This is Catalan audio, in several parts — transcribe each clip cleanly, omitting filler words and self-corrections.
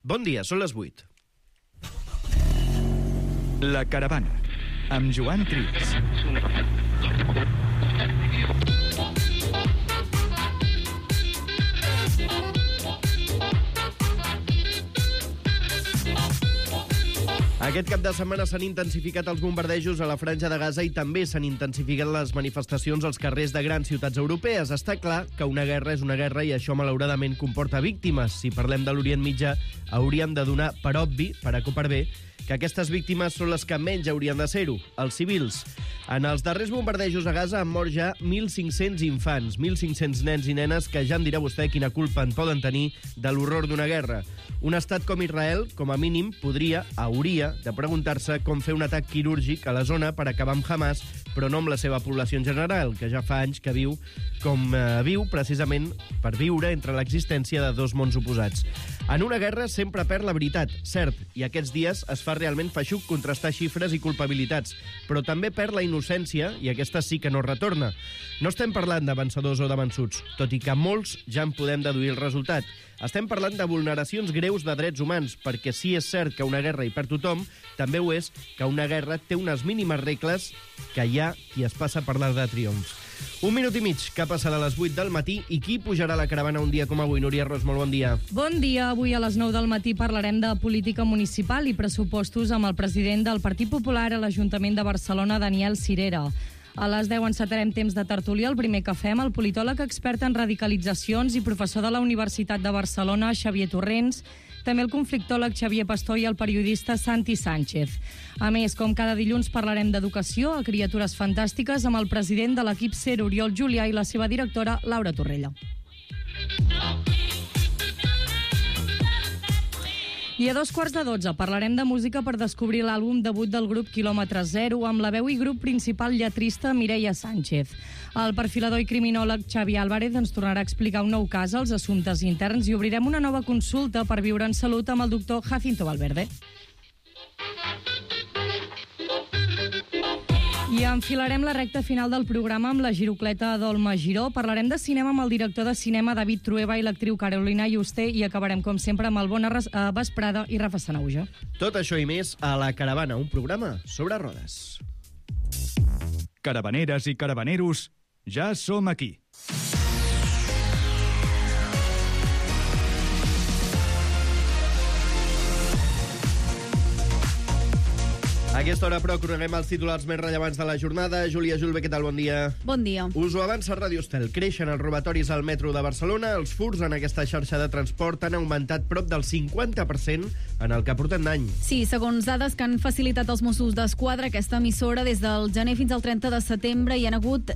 Bon dia, són les 8. La Caravana, amb Joan Trias. Aquest cap de setmana s'han intensificat els bombardejos a la Franja de Gaza i també s'han intensificat les manifestacions als carrers de grans ciutats europees. Està clar que una guerra és una guerra i això malauradament comporta víctimes. Si parlem de l'Orient Mitjà, hauríem de donar per obvi, per A o per B, que aquestes víctimes són les que menys haurien de ser-ho, els civils. En els darrers bombardejos a Gaza han mort ja 1.500 infants, 1.500 nens i nenes que ja em dirà vostè quina culpa en poden tenir de l'horror d'una guerra. Un estat com Israel, com a mínim, hauria de preguntar-se com fer un atac quirúrgic a la zona per acabar amb Hamas, però no amb la seva població en general, que ja fa anys que viu com viu, precisament per viure entre l'existència de dos mons oposats. En una guerra sempre perd la veritat, cert, i aquests dies es fa realment feixuc contrastar xifres i culpabilitats, però també perd la innocència i aquesta sí que no retorna. No estem parlant de vencedors o de vençuts, tot i que molts ja en podem deduir el resultat. Estem parlant de vulneracions greus de drets humans, perquè sí és cert que una guerra hi perd tothom, també ho és que una guerra té unes mínimes regles que hi ha qui es passa per l'art de triomf. 1 minut i mig, que passarà a les 8 del matí i qui pujarà a la caravana un dia com avui? Núria Ros, molt bon dia. Bon dia. Avui a les 9 del matí parlarem de política municipal i pressupostos amb el president del Partit Popular a l'Ajuntament de Barcelona, Daniel Sirera. A les 10 encetarem temps de tertúlia, el primer que fem, el politòleg expert en radicalitzacions i professor de la Universitat de Barcelona, Xavier Torrents, també el conflictòleg Xavier Pastor i el periodista Santi Sánchez. A més, com cada dilluns parlarem d'educació a Criatures Fantàstiques amb el president de l'equip SER, Oriol Julià, i la seva directora, Laura Torrella. I a 11:15 parlarem de música per descobrir l'àlbum debut del grup Quilòmetre Zero amb la veu i grup principal lletrista Mireia Sánchez. El perfilador i criminòleg Xavi Álvarez ens tornarà a explicar un nou cas als assumptes interns i obrirem una nova consulta per viure en salut amb el doctor Jacinto Valverde. I enfilarem la recta final del programa amb la girocleta d'Olma Giró. Parlarem de cinema amb el director de cinema David Trueba i l'actriu Carolina Yuste i acabarem, com sempre, amb el Bona Vesprada i Rafa Sanauja. Tot això i més a La Caravana, un programa sobre rodes. Caravaneres i caravaneros, ja som aquí. A aquesta hora, però, coneguem els titulars més rellevants de la jornada. Júlia Julve, què tal? Bon dia. Bon dia. Us ho avança Radio Estel. Creixen els robatoris al metro de Barcelona. Els furts en aquesta xarxa de transport han augmentat prop del 50% en el que portem d'any. Sí, segons dades que han facilitat els Mossos d'Esquadra, aquesta emissora, des del gener fins al 30 de setembre hi han hagut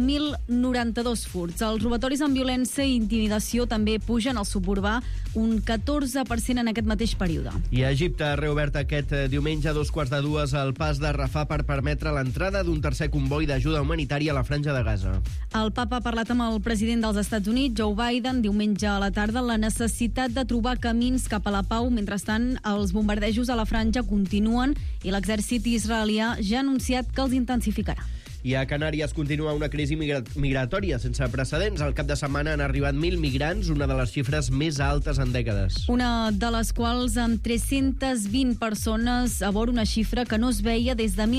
10.092 furts. Els robatoris amb violència i intimidació també pugen al suburbà un 14% en aquest mateix període. I a Egipte ha reobert aquest diumenge a 2:15 el pas de Rafah per permetre l'entrada d'un tercer comboi d'ajuda humanitària a la Franja de Gaza. El papa ha parlat amb el president dels Estats Units, Joe Biden, diumenge a la tarda, la necessitat de trobar camins cap a la pau. Mentrestant, els bombardejos a la Franja continuen i l'exèrcit israelià ja ha anunciat que els intensificarà. I a Canàries continua una crisi migratòria sense precedents. Al cap de setmana han arribat 1.000 migrants, una de les xifres més altes en dècades. Una de les quals amb 320 persones a bord, una xifra que no es veia des de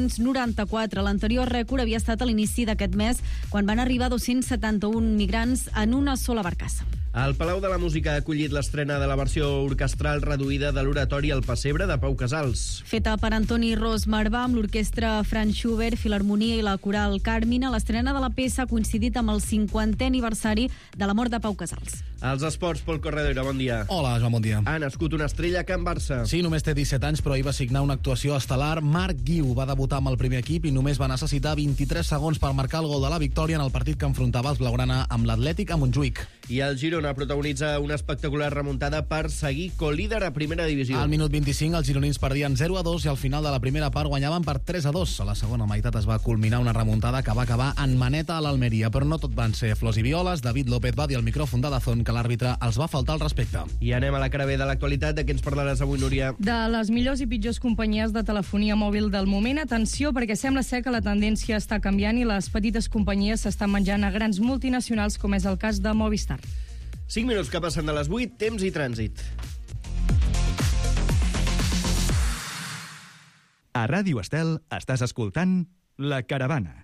1994. L'anterior rècord havia estat a l'inici d'aquest mes, quan van arribar 271 migrants en una sola barcassa. El Palau de la Música ha acollit l'estrena de la versió orquestral reduïda de l'oratori El Pessebre de Pau Casals. Feta per Antoni Ros Marbà amb l'orquestra Franz Schubert, Filharmonia i la coral Carmina, l'estrena de la peça ha coincidit amb el 50è aniversari de la mort de Pau Casals. Els esports, Pol Corredera, bon dia. Hola, Joan, bon dia. Ha nascut una estrella a Can Barça. Sí, només té 17 anys, però ahir va signar una actuació estel·lar. Marc Guiu va debutar amb el primer equip i només va necessitar 23 segons per marcar el gol de la victòria en el partit que enfrontava els blaugrana amb l'Atlètic a Montjuïc. I el Girona protagonitza una espectacular remuntada per seguir colíder a primera divisió. Al minut 25 els gironins perdien 0-2 i al final de la primera part guanyaven per 3-2. A la segona meitat es va culminar una remuntada que va acabar en maneta a l'Almeria, però no tot van ser flors i violes. David López va dir al micròfon de Dazón que l'àrbitre els va faltar el respecte. I anem a la cara B de l'actualitat. De què ens parlaràs avui, Núria? De les millors i pitjors companyies de telefonia mòbil del moment. Atenció, perquè sembla ser que la tendència està canviant i les petites companyies s'estan menjant a grans multinacionals, com és el cas de Movistar. 5 minuts que passen de les 8, temps i trànsit. A Ràdio Estel estàs escoltant La Caravana.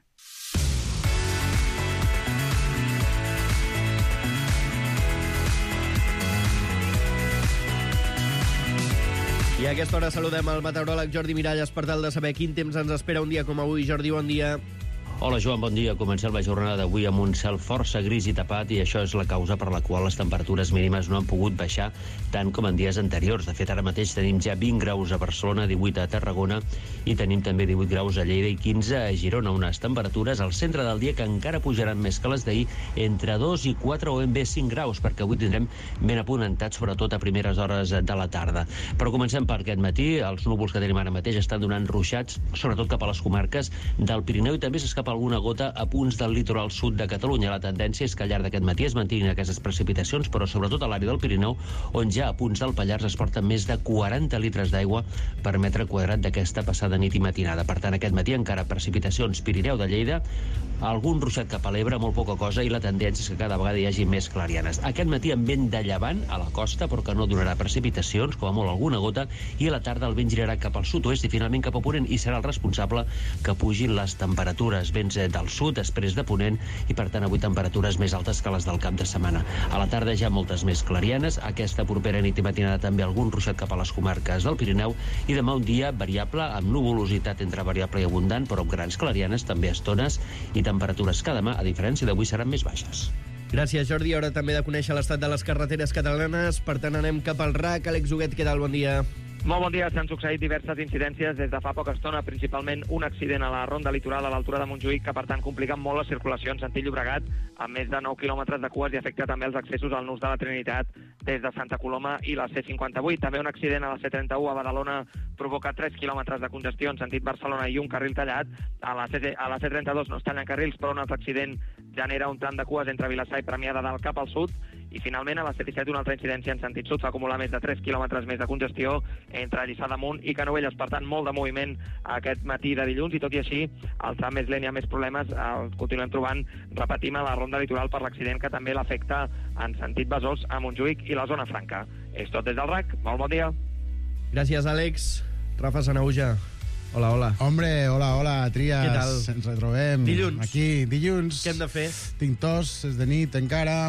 I a aquesta hora saludem el meteoròleg Jordi Miralles per tal de saber quin temps ens espera un dia com avui. Jordi, bon dia. Hola, Joan, bon dia. Comencem la jornada d'avui amb un cel força gris i tapat i això és la causa per la qual les temperatures mínimes no han pogut baixar tant com en dies anteriors. De fet, ara mateix tenim ja 20 graus a Barcelona, 18 a Tarragona i tenim també 18 graus a Lleida i 15 a Girona. Unes temperatures al centre del dia que encara pujaran més que les d'ahir, entre 2 i 4 o ben bé 5 graus, perquè avui tindrem ben apunentats, sobretot a primeres hores de la tarda. Però comencem per aquest matí. Els núvols que tenim ara mateix estan donant ruixats, sobretot cap a les comarques del Pirineu i també s'escapa alguna gota a punts del litoral sud de Catalunya. La tendència és que al llarg d'aquest matí es mantinguin aquestes precipitacions, però sobretot a l'àrea del Pirineu, on ja a punts del Pallars es porten més de 40 litres d'aigua per metre quadrat d'aquesta passada nit i matinada. Per tant, aquest matí encara precipitacions Pirineu de Lleida, algun ruixat cap a l'Ebre, molt poca cosa, i la tendència és que cada vegada hi hagi més clarianes. Aquest matí amb vent de llevant a la costa, però que no donarà precipitacions, com a molt alguna gota, i a la tarda el vent girarà cap al sud-oest i finalment cap a ponent i serà el responsable que pugin les temperatures. Vents del sud, després de ponent, i per tant avui temperatures més altes que les del cap de setmana. A la tarda ja moltes més clarianes, aquesta propera nit i matinada també algun ruixat cap a les comarques del Pirineu, i demà un dia variable, amb nuvolositat entre variable i abundant, però amb grans clarianes, també estones, i temperatures que demà, a diferència d'avui, seran més baixes. Gràcies, Jordi. Ara també de conèixer l'estat de les carreteres catalanes. Per tant, anem cap al RAC. Àlex Huguet, què tal? Bon dia. Molt bon dia. S'han succeït diverses incidències des de fa poca estona, principalment un accident a la ronda litoral a l'altura de Montjuïc, que per tant complica molt la circulació en sentit Llobregat, amb més de 9 quilòmetres de cues i afecta també els accessos al nus de la Trinitat des de Santa Coloma i la C58. També un accident a la C31 a Badalona provoca 3 quilòmetres de congestió en sentit Barcelona i un carril tallat. A la C32 no es tallen carrils, però un altre accident genera un tram de cues entre Vilassar i Premià de Dalt cap al sud. I finalment a la C17 una altra incidència en sentit sud fa acumular més de 3 quilòmetres més de congestió entre Lliçà d'Amunt i Canovelles. Per tant, molt de moviment aquest matí de dilluns i tot i així el tram més lent i amb més problemes el continuem trobant, repetim, a la ronda litoral per l'accident que també l'afecta en sentit Besòs a Montjuïc i la zona franca. És tot des del RAC. Molt bon dia. Gràcies, Àlex. Rafa Sanauja. Hola, hola. Hombre, hola, Trias. Què tal? Ens retrobem. Dilluns. Aquí, dilluns. Què hem de fer? Tinc tos, és de nit encara.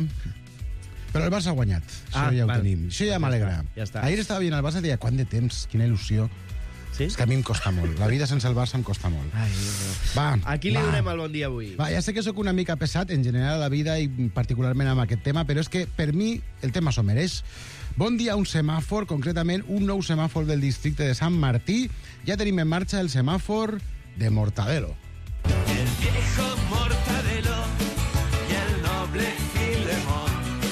Però el Barça ha guanyat. Això ja ho tenim. Això ja m'alegra. Ja està. Ahir estava veient el Barça i deia, quant de temps, quina il·lusió. Sí? És que a mi em costa molt. La vida sense el Barça em costa molt. Ai, Va, a qui li donem el bon dia avui? Va, ja sé que sóc una mica pesat en general a la vida i particularment amb aquest tema, però és que per mi el tema s'ho mereix. Bon dia a un semàfor, concretament un nou semàfor del districte de Sant Martí. Ja tenim en marxa el semàfor de Mortadelo. El viejo Mortadelo y el noble Filemón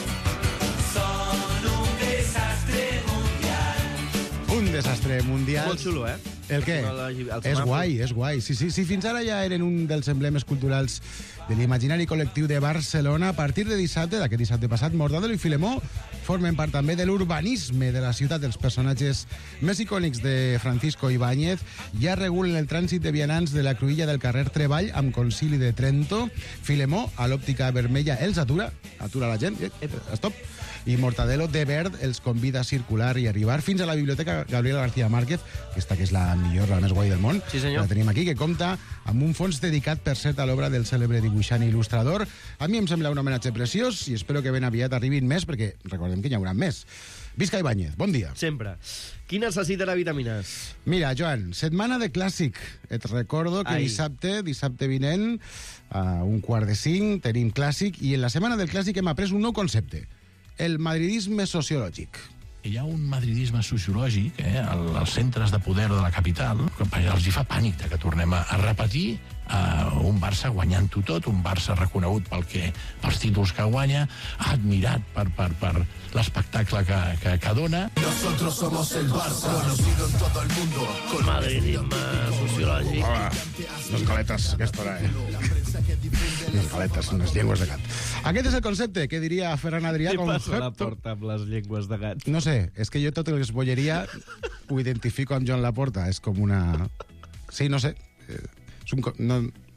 son un desastre mundial. Un desastre mundial. Molt xulo, eh? El què? El És guai, és guai. Sí, fins ara ja eren un dels emblemes culturals de l'imaginari col·lectiu de Barcelona. A partir de dissabte, d'aquest dissabte passat, Mortadelo i Filemó formen part també de l'urbanisme de la ciutat. Els personatges més icònics de Francisco Ibáñez ja regulen el trànsit de vianants de la cruïlla del carrer Treball amb Concili de Trento. Filemó, a l'òptica vermella, els atura la gent, stop. I Mortadelo, de verd, els convida a circular i arribar fins a la Biblioteca Gabriela García Márquez, aquesta que és la millor, la més guai del món. Sí, senyor. La tenim aquí, que compta amb un fons dedicat, per cert, a l'obra del cèlebre dibuixant i il·lustrador. A mi em sembla un homenatge preciós i espero que ben aviat arribin més, perquè recordem que n'hi haurà més. Visca Ibáñez, bon dia. Sempre. Qui necessitarà vitamines? Mira, Joan, setmana de clàssic. Et recordo que dissabte vinent, a 4:45, tenim clàssic, i en la setmana del clàssic hem après un nou concepte, el madridisme sociològic. Hi ha un madridisme sociològic als centres de poder de la capital que els hi fa pànic que tornem a repetir un Barça guanyant-ho tot, un Barça reconegut pels títols que guanya, admirat per l'espectacle que dona. Nosotros somos el Barça, conocido en todo el mundo. Con madridisme sociològic. Hola, les galetes, aquesta hora, Les galetes, les llengües de gat. Aquest és el concepte que diria Ferran Adrià. Què passa a la porta amb les llengües de gat? No sé, és que jo tot el que es bolleria ho identifico amb Joan Laporta. És com una... Sí, no sé. És un... No...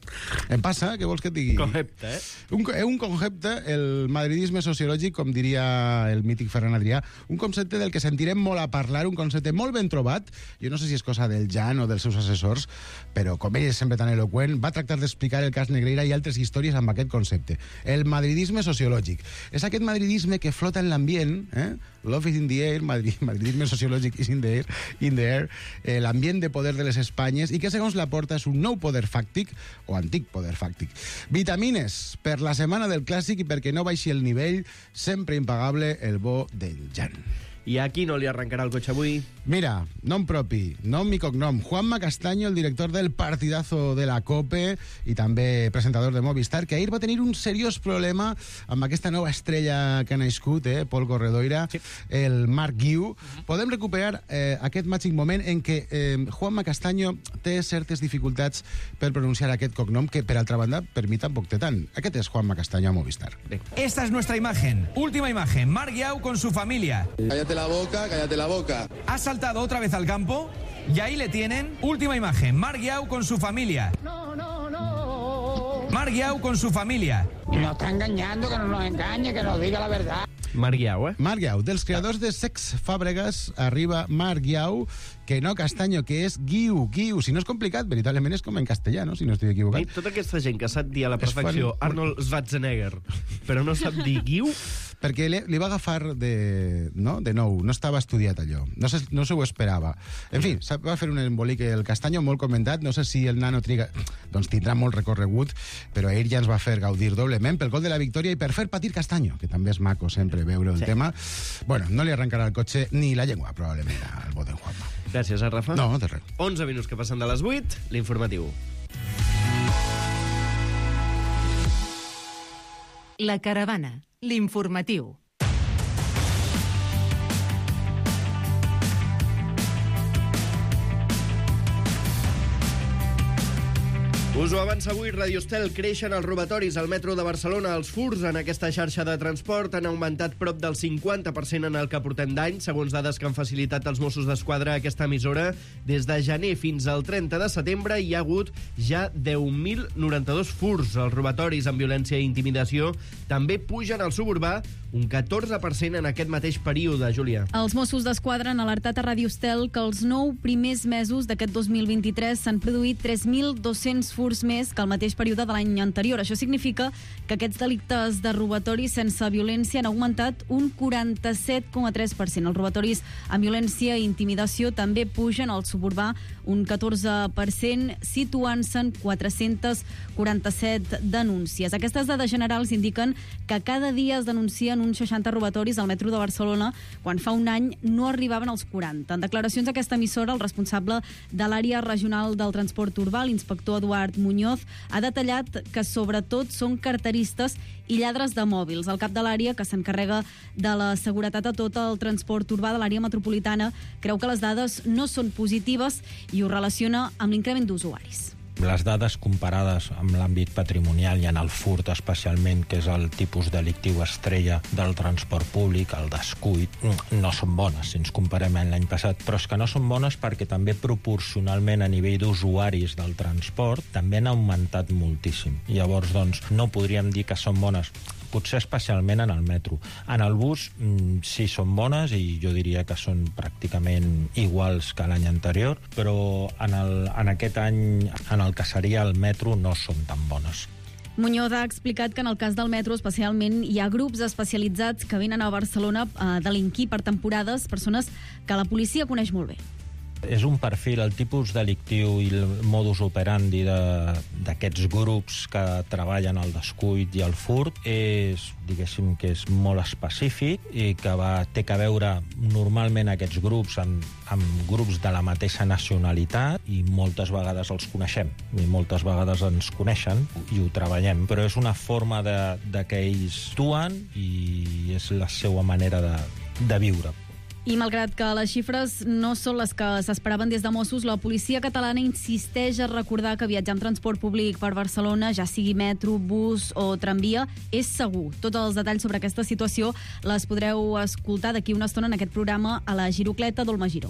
Em passa, què vols que et digui? Concepte, Un concepte, el madridisme sociològic, com diria el mític Ferran Adrià, un concepte del que sentirem molt a parlar, un concepte molt ben trobat. Jo no sé si és cosa del Jan o dels seus assessors, però com ell és sempre tan eloqüent, va tractar d'explicar el cas Negreira i altres històries amb aquest concepte. El madridisme sociològic. És aquest madridisme que flota en l'ambient, love is in the air, madridisme sociològic is in the air, l'ambient de poder de les Espanyes, i que segons la Porta és un nou poder fàctic, o antic poder fàctic. Vitamines per la setmana del Clàssic i perquè no baixi el nivell, sempre impagable el bo del Jan. I a qui no li arrencarà el cotxe avui? Mira, nom propi, nom i cognom. Juanma Castaño, el director del partidazo de la COPE i també presentador de Movistar, que ahir va tenir un seriós problema amb aquesta nova estrella que ha nascut, Pol Corredoira, sí. El Marc Guiu. Podem recuperar aquest màgic moment en què Juanma Castaño té certes dificultats per pronunciar aquest cognom, que per altra banda per mi tampoc té tant. Aquest és Juanma Castaño a Movistar. Esta es nuestra imagen. Última imagen. Marc Guiu con su familia. Cállate la boca. Ha saltado otra vez al campo y ahí le tienen. Última imagen. Marc Guiu con su familia. Marc Guiu con su familia. Nos está engañando, que no nos engañe, que nos diga la verdad. Marc Guiu, Marc Guiu. Dels creadors de Sex Fàbregas arriba Marc Guiu, que no Castaño, que és Guiu. Si no és complicat, veritablement és com en castellà, no? Si no estic equivocat. I tota aquesta gent que sap dir a la perfecció Arnold Schwarzenegger, però no sap dir Guiu... Perquè li va agafar de nou, no estava estudiat allò, no se ho esperava. En fi, va fer un embolic el Castaño, molt comentat, no sé si el nano triga, doncs tindrà molt recorregut, però ell ja ens va fer gaudir doblement pel gol de la victòria i per fer patir Castaño, que també és maco sempre veure el tema. Bueno, no li arrencarà el cotxe ni la llengua, probablement, al bo d'en Juanma. Gràcies, Rafa. No, de res. 11 minuts que passen de les 8, l'informatiu. La Caravana, l'informatiu. Us ho avança avui, Radio Estel. Creixen els robatoris al metro de Barcelona. Els furts en aquesta xarxa de transport han augmentat prop del 50% en el que portem d'any, segons dades que han facilitat els Mossos d'Esquadra a aquesta emissora. Des de gener fins al 30 de setembre hi ha hagut ja 10.092 furts. Els robatoris amb violència i intimidació també pugen al suburbà un 14% en aquest mateix període, Júlia. Els Mossos d'Esquadra han alertat a Radio Estel que els 9 primers mesos d'aquest 2023 s'han produït 3.200 furts més que el mateix període de l'any anterior. Això significa que aquests delictes de robatori sense violència han augmentat un 47,3%. Els robatoris amb violència i intimidació també pugen al suburbà un 14%, situant-se en 447 denúncies. Aquestes dades generals indiquen que cada dia es denuncien uns 60 robatoris al metro de Barcelona, quan fa un any no arribaven als 40. En declaracions a aquesta emissora, el responsable de l'àrea regional del transport urbà, l'inspector Eduard Muñoz, ha detallat que sobretot són carteristes i lladres de mòbils. El cap de l'àrea, que s'encarrega de la seguretat a tot el transport urbà de l'àrea metropolitana, creu que les dades no són positives i ho relaciona amb l'increment d'usuaris. Les dades comparades amb l'àmbit patrimonial i en el furt especialment, que és el tipus delictiu estrella del transport públic, el descuit, no són bones si ens comparem amb l'any passat, però és que no són bones perquè també proporcionalment a nivell d'usuaris del transport també han augmentat moltíssim. Llavors, doncs, no podríem dir que són bones, potser especialment en el metro. En el bus sí són bones i jo diria que són pràcticament iguals que l'any anterior, però en aquest any, en el que seria el metro, no són tan bones. Muñoz ha explicat que en el cas del metro especialment hi ha grups especialitzats que venen a Barcelona a delinquir per temporades, persones que la policia coneix molt bé. És un perfil, el tipus delictiu i el modus operandi d'aquests grups que treballen el descuit i el furt és, diguéssim, que és molt específic i que té a veure normalment aquests grups amb grups de la mateixa nacionalitat i moltes vegades els coneixem i moltes vegades ens coneixen i ho treballem, però és una forma de que ells actuen i és la seva manera de viure. I malgrat que les xifres no són les que s'esperaven des de Mossos, la policia catalana insisteix a recordar que viatjar amb transport públic per Barcelona, ja sigui metro, bus o tramvia, és segur. Tots els detalls sobre aquesta situació les podreu escoltar d'aquí una estona en aquest programa a la Girocleta d'Olma Giró.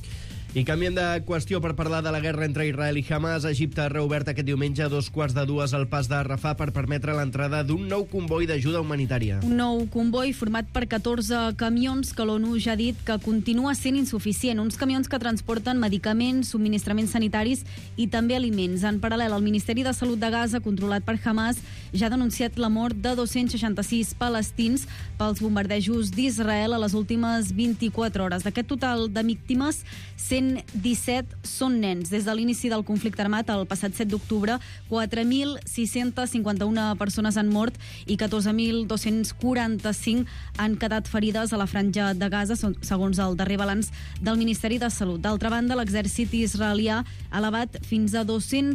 I canviem de qüestió per parlar de la guerra entre Israel i Hamas. Egipte ha reobert aquest diumenge a 2:45 el pas de Rafah per permetre l'entrada d'un nou comboi d'ajuda humanitària. Un nou comboi format per 14 camions que l'ONU ja ha dit que continua sent insuficient. Uns camions que transporten medicaments, subministraments sanitaris i també aliments. En paral·lel, el Ministeri de Salut de Gaza, controlat per Hamas, ja ha denunciat la mort de 266 palestins pels bombardejos d'Israel a les últimes 24 hores. D'aquest total de víctimes, 117 són nens. Des de l'inici del conflicte armat, el passat 7 d'octubre, 4.651 persones han mort i 14.245 han quedat ferides a la franja de Gaza, segons el darrer balanç del Ministeri de Salut. D'altra banda, l'exèrcit israelià ha elevat fins a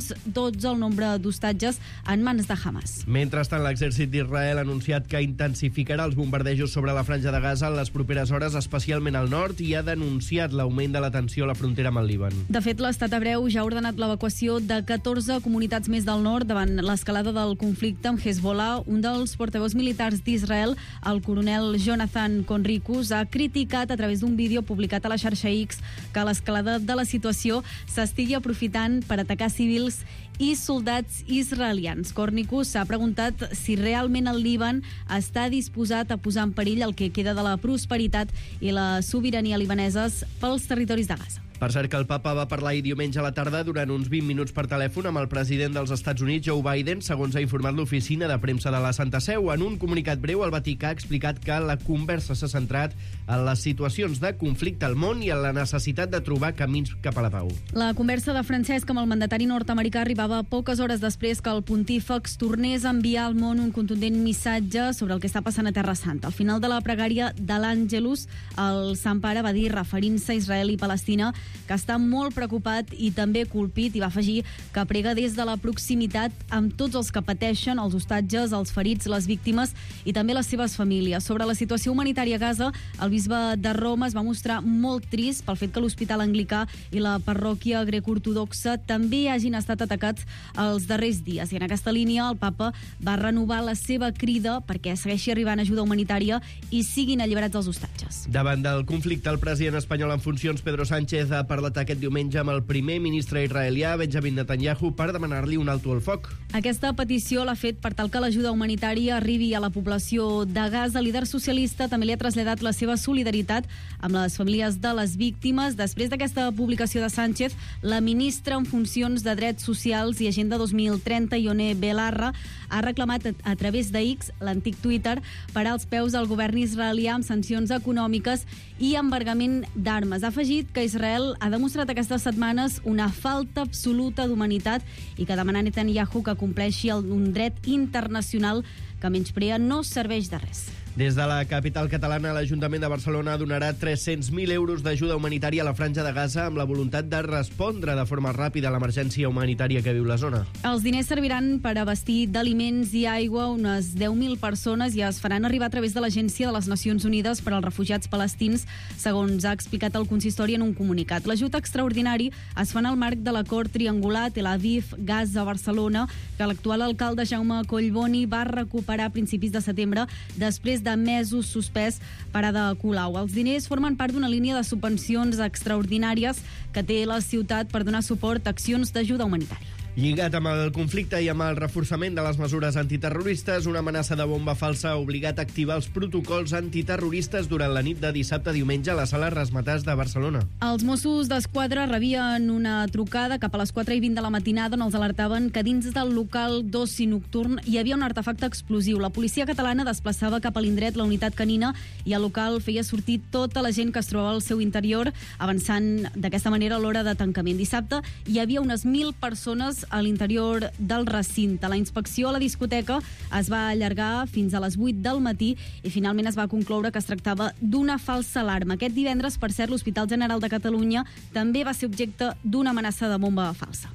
212 el nombre d'hostatges en mans de Hamas. Mentrestant, l'exèrcit d'Israel ha anunciat que intensificarà els bombardejos sobre la franja de Gaza en les properes hores, especialment al nord, i ha denunciat l'augment de la tensió a la frontera amb el Líban. De fet, l'estat hebreu ja ha ordenat l'evacuació de 14 comunitats més del nord davant l'escalada del conflicte amb Hezbollah. Un dels portaveus militars d'Israel, el coronel Jonathan Conricus, ha criticat a través d'un vídeo publicat a la xarxa X que l'escalada de la situació s'estigui aprofitant per atacar civils i soldats israelians. Conricus s'ha preguntat si realment el Líban està disposat a posar en perill el que queda de la prosperitat i la sobirania libaneses pels territoris de Gaza. Per cert que el papa va parlar ahir diumenge a la tarda durant uns 20 minuts per telèfon amb el president dels Estats Units, Joe Biden, segons ha informat l'oficina de premsa de la Santa Seu. En un comunicat breu, el Vaticà ha explicat que la conversa s'ha centrat en les situacions de conflicte al món i en la necessitat de trobar camins cap a la pau. La conversa de Francesc amb el mandatari nord-americà arribava poques hores després que el pontífex tornés a enviar al món un contundent missatge sobre el que està passant a Terra Santa. Al final de la pregària de l'Àngelus, el Sant Pare va dir, referint-se a Israel i Palestina, que està molt preocupat i també colpit, i va afegir que prega des de la proximitat amb tots els que pateixen, els hostatges, els ferits, les víctimes i també les seves famílies. Sobre la situació humanitària a Gaza, el bisbe de Roma es va mostrar molt trist pel fet que l'Hospital Anglicà i la parròquia greco-ortodoxa també hagin estat atacats els darrers dies. I en aquesta línia el papa va renovar la seva crida perquè segueixi arribant ajuda humanitària i siguin alliberats els hostatges. Davant del conflicte, el president espanyol en funcions, Pedro Sánchez, ha parlat aquest diumenge amb el primer ministre israelià, Benjamin Netanyahu, per demanar-li un alto al foc. Aquesta petició l'ha fet per tal que l'ajuda humanitària arribi a la població de Gaza. El líder socialista també li ha traslladat la seva solidaritat amb les famílies de les víctimes. Després d'aquesta publicació de Sánchez, la ministra en funcions de Drets Socials i Agenda 2030, Ione Belarra, ha reclamat a través de X, l'antic Twitter, parar els peus al govern israelià amb sancions econòmiques i embargament d'armes. Ha afegit que Israel ha demostrat aquestes setmanes una falta absoluta d'humanitat i que demanar a Netanyahu que compleixi un dret internacional que menysprea no serveix de res. Des de la capital catalana, l'Ajuntament de Barcelona donarà 300.000 euros d'ajuda humanitària a la franja de Gaza amb la voluntat de respondre de forma ràpida a l'emergència humanitària que viu la zona. Els diners serviran per abastir d'aliments i aigua unes 10.000 persones i es faran arribar a través de l'Agència de les Nacions Unides per als Refugiats Palestins, segons ha explicat el consistori en un comunicat. L'ajut extraordinari es fa en el marc de l'acord triangular Tel Aviv-Gaza-Barcelona que l'actual alcalde Jaume Collboni va recuperar a principis de setembre després de mesos suspès per Ada Colau. Els diners formen part d'una línia de subvencions extraordinàries que té la ciutat per donar suport a accions d'ajuda humanitària. Lligat amb el conflicte i amb el reforçament de les mesures antiterroristes, una amenaça de bomba falsa ha obligat a activar els protocols antiterroristes durant la nit de dissabte a diumenge a la sala Razzmatazz de Barcelona. Els Mossos d'Esquadra rebien una trucada cap a les 4:20 de la matinada on els alertaven que dins del local d'oci nocturn hi havia un artefacte explosiu. La policia catalana desplaçava cap a l'indret la unitat canina i el local feia sortir tota la gent que es trobava al seu interior, avançant d'aquesta manera a l'hora de tancament. Dissabte hi havia unes 1.000 persones a l'interior del recinte. La inspecció a la discoteca es va allargar fins a les 8 del matí i finalment es va concloure que es tractava d'una falsa alarma. Aquest divendres, per cert, l'Hospital General de Catalunya també va ser objecte d'una amenaça de bomba falsa.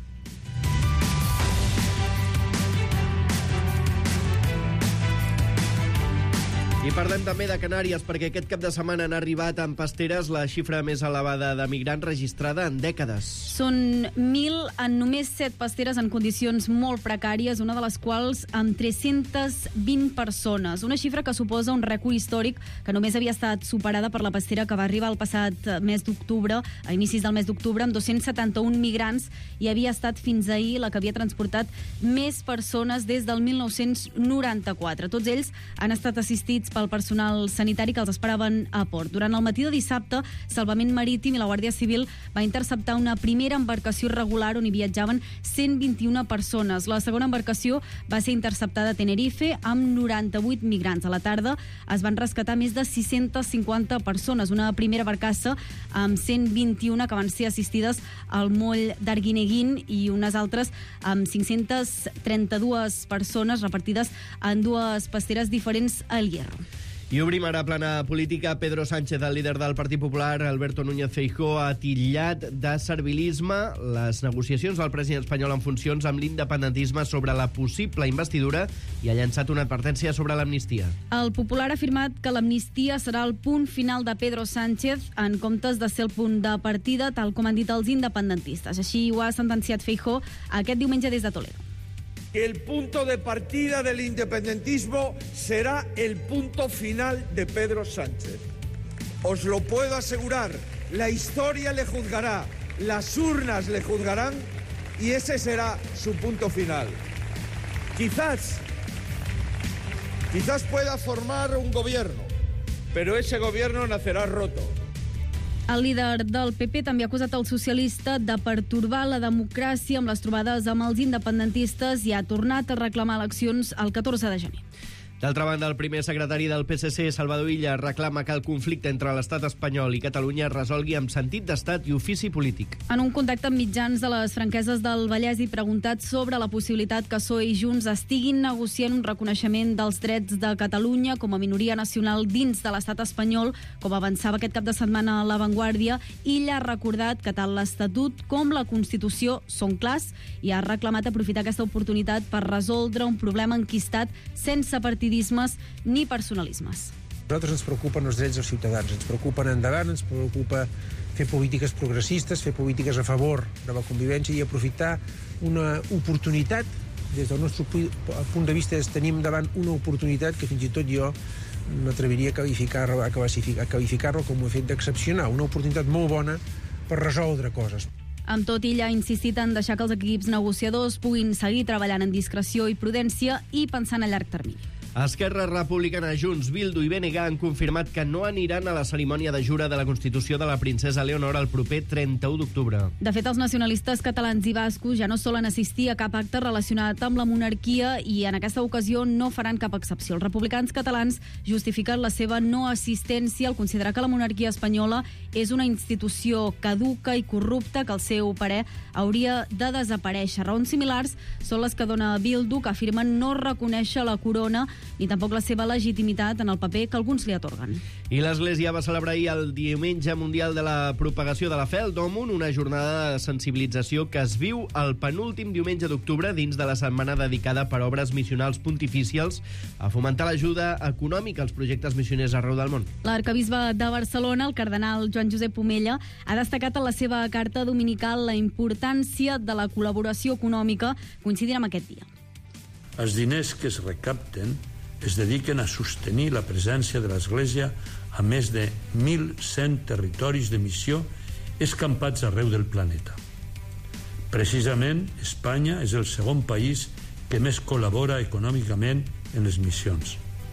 I parlem també de Canàries, perquè aquest cap de setmana han arribat en pasteres la xifra més elevada de migrants registrada en dècades. Són 1.000 en només 7 pasteres en condicions molt precàries, una de les quals amb 320 persones. Una xifra que suposa un rècord històric que només havia estat superada per la pastera que va arribar el passat mes d'octubre, a inicis del mes d'octubre, amb 271 migrants, i havia estat fins ahir la que havia transportat més persones des del 1994. Tots ells han estat assistits pel personal sanitari que els esperaven a port. Durant el matí de dissabte, Salvament Marítim i la Guàrdia Civil va interceptar una primera embarcació regular on hi viatjaven 121 persones. La segona embarcació va ser interceptada a Tenerife amb 98 migrants. A la tarda es van rescatar més de 650 persones. Una primera barcassa amb 121 que van ser assistides al moll d'Arguineguín i unes altres amb 532 persones repartides en 2 pasteres diferents al Hierro. I obrim ara plana política. Pedro Sánchez, el líder del Partit Popular, Alberto Núñez Feijóo, ha titllat de servilisme les negociacions del president espanyol en funcions amb l'independentisme sobre la possible investidura i ha llançat una advertència sobre l'amnistia. El Popular ha afirmat que l'amnistia serà el punt final de Pedro Sánchez en comptes de ser el punt de partida, tal com han dit els independentistes. Així ho ha sentenciat Feijóo aquest diumenge des de Toledo. Que el punto de partida del independentismo será el punto final de Pedro Sánchez. Os lo puedo asegurar, la historia le juzgará, las urnas le juzgarán y ese será su punto final. Quizás pueda formar un gobierno, pero ese gobierno nacerá roto. El líder del PP també ha acusat el socialista de pertorbar la democràcia amb les trobades amb els independentistes i ha tornat a reclamar eleccions el 14 de gener. D'altra banda, el primer secretari del PSC, Salvador Illa, reclama que el conflicte entre l'estat espanyol i Catalunya es resolgui amb sentit d'estat i ofici polític. En un contacte amb mitjans de les Franqueses del Vallès i preguntat sobre la possibilitat que PSOE i Junts estiguin negociant un reconeixement dels drets de Catalunya com a minoria nacional dins de l'estat espanyol, com avançava aquest cap de setmana a La Vanguardia, Illa ha recordat que tant l'Estatut com la Constitució són clars i ha reclamat aprofitar aquesta oportunitat per resoldre un problema enquistat sense partidismes ni personalismes. A nosaltres ens preocupen els drets dels ciutadans, ens preocupen endavant, ens preocupa fer polítiques progressistes, fer polítiques a favor de la convivència i aprofitar una oportunitat. Des del nostre punt de vista tenim davant una oportunitat que fins i tot jo m'atreviria a qualificar-lo com un fet d'excepcional, una oportunitat molt bona per resoldre coses. Amb tot, ella ha insistit en deixar que els equips negociadors puguin seguir treballant en discreció i prudència i pensant a llarg termini. Esquerra Republicana, Junts, Bildu i BNG han confirmat que no aniran a la cerimònia de jura de la Constitució de la princesa Leonor el proper 31 d'octubre. De fet, els nacionalistes catalans i bascos ja no solen assistir a cap acte relacionat amb la monarquia i en aquesta ocasió no faran cap excepció. Els republicans catalans justifiquen la seva no assistència al considerar que la monarquia espanyola és una institució caduca i corrupta que, al seu parer, hauria de desaparèixer. Raons similars són les que dona Bildu, que afirmen no reconèixer la corona ni tampoc la seva legitimitat en el paper que alguns li atorguen. I l'Església va celebrar ahir el Diumenge Mundial de la Propagació de la Fe, el Dòmun, una jornada de sensibilització que es viu el penúltim diumenge d'octubre dins de la setmana dedicada per obres missionals pontifícials a fomentar l'ajuda econòmica als projectes missioners arreu del món. L'arcabisbe de Barcelona, el cardenal Joan Josep Omella, ha destacat en la seva carta dominical la importància de la col·laboració econòmica coincidint amb aquest dia. Els diners que es recapten es dediquen a sostenir la presència de l'Església a més de 1.100 territoris de missió escampats arreu del planeta. Precisament, Espanya és el segon país que més col·labora econòmicament en les missions.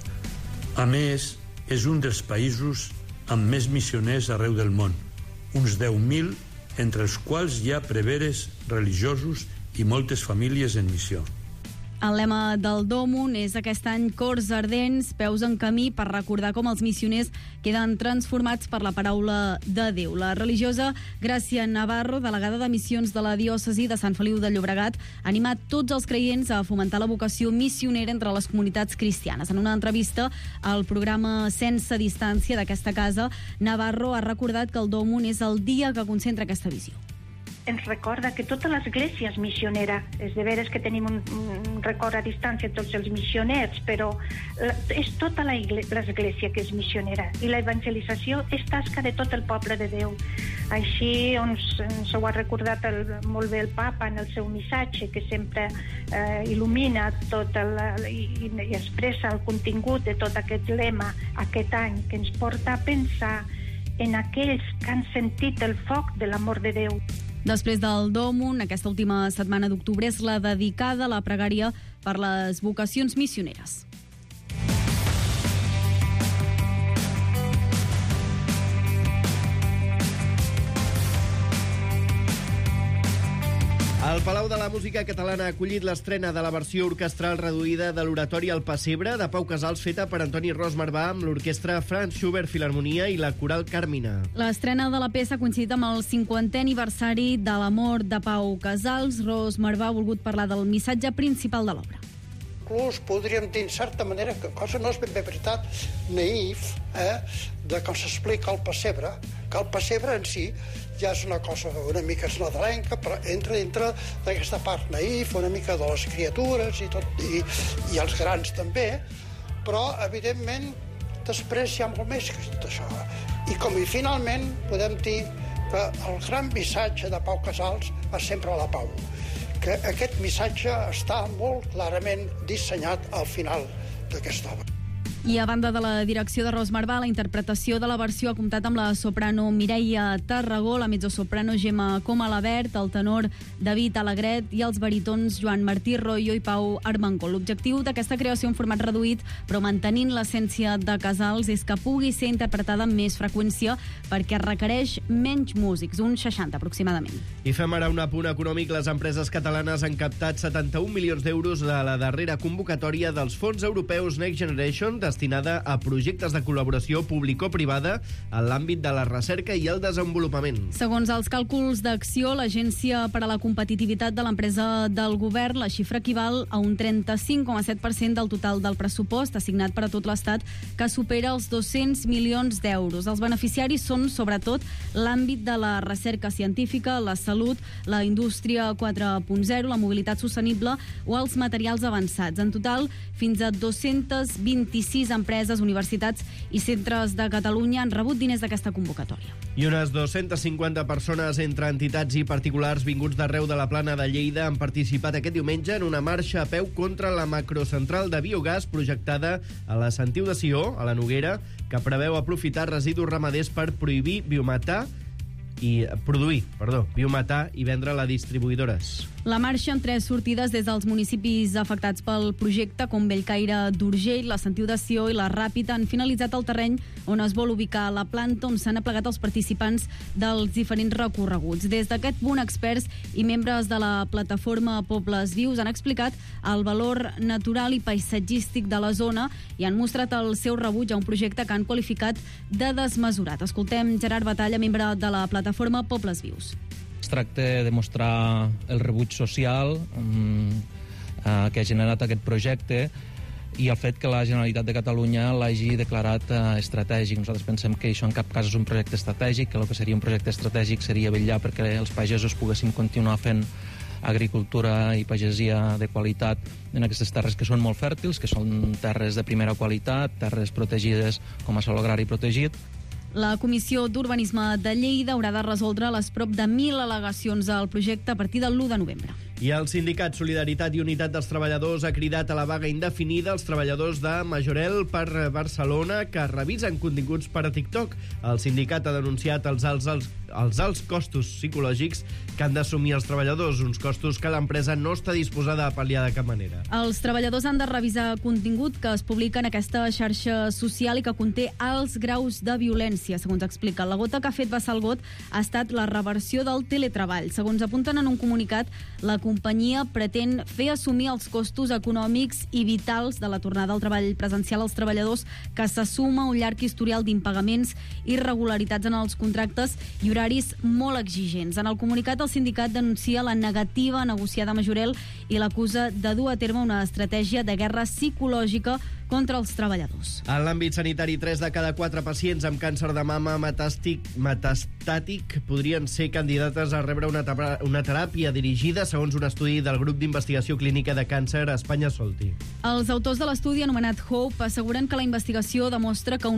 A més, és un dels països amb més missioners arreu del món, uns 10.000, entre els quals hi ha preveres religiosos i moltes famílies en missió. El lema del Dòmun és aquest any Cors ardents, peus en camí, per recordar com els missioners queden transformats per la paraula de Déu. La religiosa Gràcia Navarro, delegada de missions de la diòcesi de Sant Feliu de Llobregat, ha animat tots els creients a fomentar la vocació missionera entre les comunitats cristianes. En una entrevista al programa Sense Distància d'aquesta casa, Navarro ha recordat que el Dòmun és el dia que concentra aquesta visió. ens recorda que tota l'Església és missionera. És de veres que tenim un record a distància tots els missioners, però és tota l'Església que és missionera. I la evangelització és tasca de tot el poble de Déu. Així ens ho ha recordat molt bé el Papa en el seu missatge, que sempre il·lumina tot i expressa el contingut de tot aquest lema aquest any, que ens porta a pensar en aquells que han sentit el foc de l'amor de Déu. Després del Dòmun, aquesta última setmana d'octubre és la dedicada a la pregària per les vocacions missioneres. El Palau de la Música Catalana ha acollit l'estrena de la versió orquestral reduïda de l'oratori El Pessebre de Pau Casals, feta per Antoni Ros Marbà amb l'orquestra Franz Schubert Filharmonia i la Coral Carmina. L'estrena de la peça ha coincidit amb el 50è aniversari de la mort de Pau Casals. Ros Marbà ha volgut parlar del missatge principal de l'obra. Inclús podríem dir, en certa manera, que cosa no és ben bé veritat, naïf, de com s'explica el pessebre, que el pessebre en si ja és una cosa una mica nadalenca, però entra dintre d'aquesta part naïf, una mica de les criatures i els grans també, però, evidentment, després hi ha molt més que tot això. I finalment podem dir que el gran missatge de Pau Casals és sempre la pau, que aquest missatge està molt clarament dissenyat al final d'aquesta obra. I a banda de la direcció de Ros Marbà, la interpretació de la versió ha comptat amb la soprano Mireia Tarragó, la mezzosoprano Gemma Comalabert, el tenor David Alegret i els baritons Joan Martí Royo i Pau Armengol. L'objectiu d'aquesta creació en format reduït, però mantenint l'essència de Casals, és que pugui ser interpretada amb més freqüència perquè requereix menys músics, uns 60 aproximadament. I fem ara un apunt econòmic. Les empreses catalanes han captat 71 milions d'euros de la darrera convocatòria dels fons europeus Next Generation, destinada a projectes de col·laboració público-privada en l'àmbit de la recerca i el desenvolupament. Segons els càlculs d'Acció, l'Agència per a la Competitivitat de l'empresa del govern, la xifra equival a un 35,7% del total del pressupost assignat per a tot l'Estat, que supera els 200 milions d'euros. Els beneficiaris són, sobretot, l'àmbit de la recerca científica, la salut, la indústria 4.0, la mobilitat sostenible o els materials avançats. En total, fins a 226 empreses, universitats i centres de Catalunya han rebut diners d'aquesta convocatòria. I unes 250 persones entre entitats i particulars vinguts d'arreu de la Plana de Lleida han participat aquest diumenge en una marxa a peu contra la macrocentral de biogàs projectada a la Sentiu de Sió, a la Noguera, que preveu aprofitar residus ramaders per prohibir produir biometà i vendre-la a distribuïdores. La marxa amb 3 sortides des dels municipis afectats pel projecte, com Bellcaire d'Urgell, la Sentiu de Sió i la Ràpita, han finalitzat el terreny on es vol ubicar la planta, on s'han aplegat els participants dels diferents recorreguts. Des d'aquest punt, experts i membres de la plataforma Pobles Vius han explicat el valor natural i paisatgístic de la zona i han mostrat el seu rebuig a un projecte que han qualificat de desmesurat. Escoltem Gerard Batalla, membre de la plataforma Pobles Vius. Es tracta de mostrar el rebuig social que ha generat aquest projecte i el fet que la Generalitat de Catalunya l'hagi declarat estratègic. Nosaltres pensem que això en cap cas és un projecte estratègic, que el que seria un projecte estratègic seria vetllar perquè els pagesos poguessin continuar fent agricultura i pagesia de qualitat en aquestes terres que són molt fèrtils, que són terres de primera qualitat, terres protegides com a sòl agrari protegit. La Comissió d'Urbanisme de Lleida haurà de resoldre les prop de 1.000 al·legacions al projecte a partir del 1 de novembre. I el sindicat Solidaritat i Unitat dels Treballadors ha cridat a la vaga indefinida els treballadors de Majorel per Barcelona que revisen continguts per a TikTok. El sindicat ha denunciat els alts costos psicològics que han d'assumir els treballadors, uns costos que l'empresa no està disposada a pal·liar de cap manera. Els treballadors han de revisar contingut que es publica en aquesta xarxa social i que conté alts graus de violència, segons explica. La gota que ha fet vessar el got ha estat la reversió del teletreball. Segons apunten en un comunicat, la companyia pretén fer assumir els costos econòmics i vitals de la tornada al treball presencial als treballadors, que se suma un llarg historial d'impagaments, irregularitats en els contractes i horaris molt exigents. En el comunicat, el sindicat denuncia la negativa a negociar de Majorel i l'acusa de dur a terme una estratègia de guerra psicològica contra els treballadors. En l'àmbit sanitari, 3 de cada 4 pacients amb càncer de mama metastàtic podrien ser candidates a rebre una teràpia dirigida segons un estudi del grup d'investigació clínica de càncer Espanya Solti. Els autors de l'estudi anomenat HOPE asseguren que la investigació demostra que un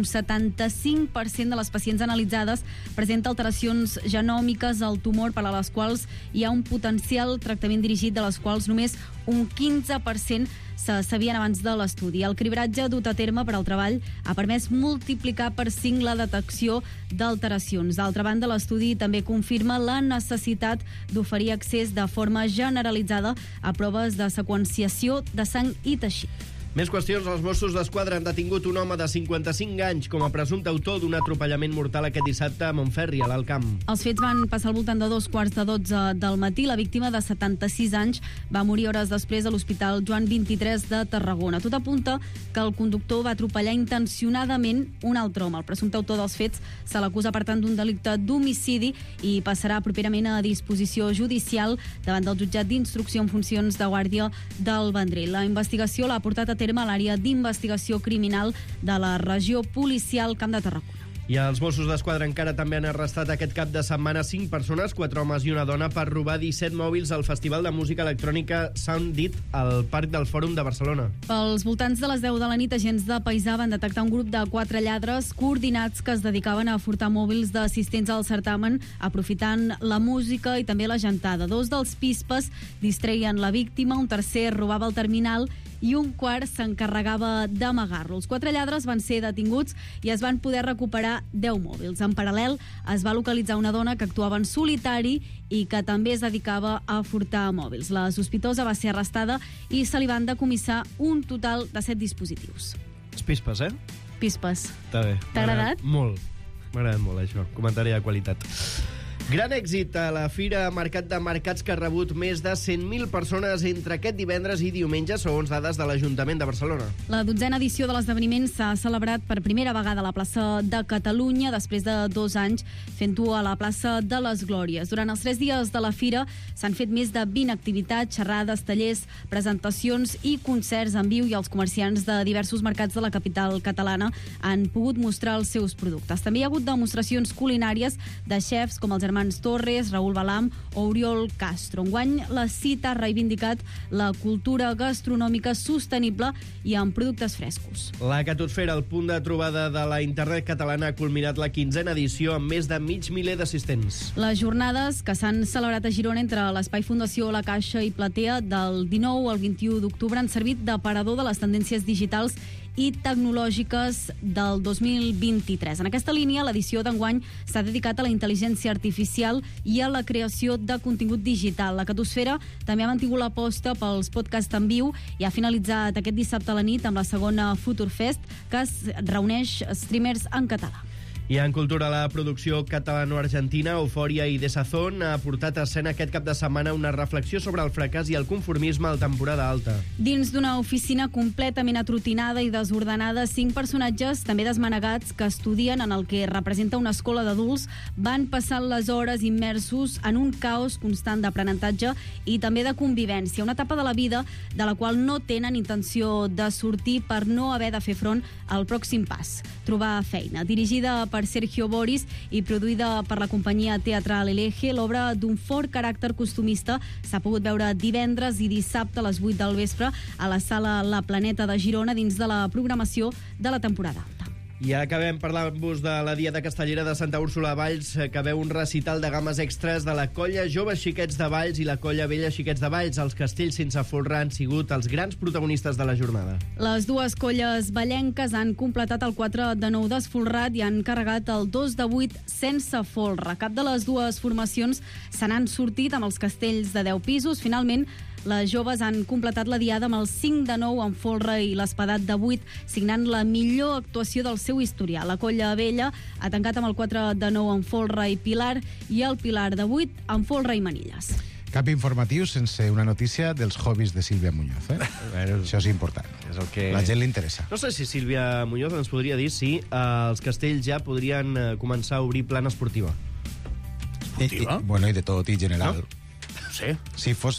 75% de les pacients analitzades presenta alteracions genòmiques al tumor per a les quals hi ha un potencial tractament dirigit, de les quals només un 15% se sabien abans de l'estudi. El cribratge dut a terme per al treball ha permès multiplicar per 5 la detecció d'alteracions. D'altra banda, l'estudi també confirma la necessitat d'oferir accés de forma generalitzada a proves de seqüenciació de sang i teixit. Més qüestions. Els Mossos d'Esquadra han detingut un home de 55 anys com a presumpte autor d'un atropellament mortal aquest dissabte a Montferri, a l'Alt Camp. Els fets van passar al voltant de 2:45 del matí. La víctima, de 76 anys, va morir hores després a l'Hospital Joan 23 de Tarragona. Tot apunta que el conductor va atropellar intencionadament un altre home. El presumpte autor dels fets se l'acusa, per tant, d'un delicte d'homicidi i passarà properament a disposició judicial davant del jutjat d'instrucció en funcions de guàrdia del Vendrell. La investigació l'ha portat a terme a l'àrea d'investigació criminal de la regió policial Camp de Tarragona. I els Mossos d'Esquadra encara també han arrestat aquest cap de setmana 5 persones, 4 homes i una dona, per robar 17 mòbils al Festival de Música Electrònica Soundit al Parc del Fòrum de Barcelona. Pels voltants de les 10 de la nit, agents de Paisà van detectar un grup de 4 lladres coordinats que es dedicaven a furtar mòbils d'assistents al certamen, aprofitant la música i també la gentada. 2 dels pispes distreien la víctima, un tercer robava el terminal i un quart s'encarregava d'amagar-lo. Els 4 lladres van ser detinguts i es van poder recuperar 10 mòbils. En paral·lel, es va localitzar una dona que actuava en solitari i que també es dedicava a furtar mòbils. La sospitosa va ser arrestada i se li van decomissar un total de 7 dispositius. Els pispes, eh? Pispes. Està bé. T'ha agradat? Molt. M'ha agradat molt, això. Comentari de qualitat. Gran èxit a la Fira Mercat de Mercats, que ha rebut més de 100.000 persones entre aquest divendres i diumenge, segons dades de l'Ajuntament de Barcelona. La 12a edició de l'esdeveniment s'ha celebrat per primera vegada a la plaça de Catalunya, després de 2 anys fent-ho a la plaça de les Glòries. Durant els 3 dies de la fira s'han fet més de 20 activitats, xerrades, tallers, presentacions i concerts en viu, i els comerciants de diversos mercats de la capital catalana han pogut mostrar els seus productes. També hi ha hagut demostracions culinàries de xefs com els germans Torres, Raül Balam o Oriol Castro. Enguany, la cita ha reivindicat la cultura gastronòmica sostenible i amb productes frescos. La Catosfera, el punt de trobada de la internet catalana, ha culminat la 15a edició amb més de mig miler d'assistents. Les jornades, que s'han celebrat a Girona entre l'Espai Fundació La Caixa i Platea del 19 al 21 d'octubre, han servit d'aparador de les tendències digitals i tecnològiques del 2023. En aquesta línia, l'edició d'enguany s'ha dedicat a la intel·ligència artificial i a la creació de contingut digital. La Catosfera també ha mantingut l'aposta pels podcasts en viu i ha finalitzat aquest dissabte a la nit amb la segona Futurfest, que es reuneix streamers en català. I en cultura, la producció catalano-argentina Eufòria i Desazón ha portat a escena aquest cap de setmana una reflexió sobre el fracàs i el conformisme a la temporada alta. Dins d'una oficina completament atrotinada i desordenada, 5 personatges, també desmanegats, que estudien en el que representa una escola d'adults, van passant les hores immersos en un caos constant d'aprenentatge i també de convivència, una etapa de la vida de la qual no tenen intenció de sortir per no haver de fer front al pròxim pas, trobar feina. Dirigida per Sergio Boris i produïda per la companyia teatral El Eje, l'obra, d'un fort caràcter costumista, s'ha pogut veure divendres i dissabte a les 8 del vespre a la sala La Planeta de Girona, dins de la programació de la temporada alta. I acabem parlant-vos de la Diada Castellera de Santa Úrsula de Valls, que veu un recital de games extres de la Colla Joves Xiquets de Valls i la Colla Vella Xiquets de Valls. Els castells sense folre han sigut els grans protagonistes de la jornada. Les dues colles vallenques han completat el 4 de 9 desfolrat i han carregat el 2 de 8 sense folre. Cap de les dues formacions se n'han sortit amb els castells de 10 pisos. Finalment, les joves han completat la diada amb el 5 de 9 en folre i l'espadat de 8, signant la millor actuació del seu historial. La Colla Vella ha tancat amb el 4 de 9 en folre i pilar, i el pilar de 8 en folre i manilles. Cap informatiu sense una notícia dels hobbies de Sílvia Muñoz, eh? Això és important. És el que... La gent li interessa. No sé si Sílvia Muñoz ens podria dir si els castells ja podrien començar a obrir plana esportiva. Bueno, i de tot, i general. No sé. Si fos...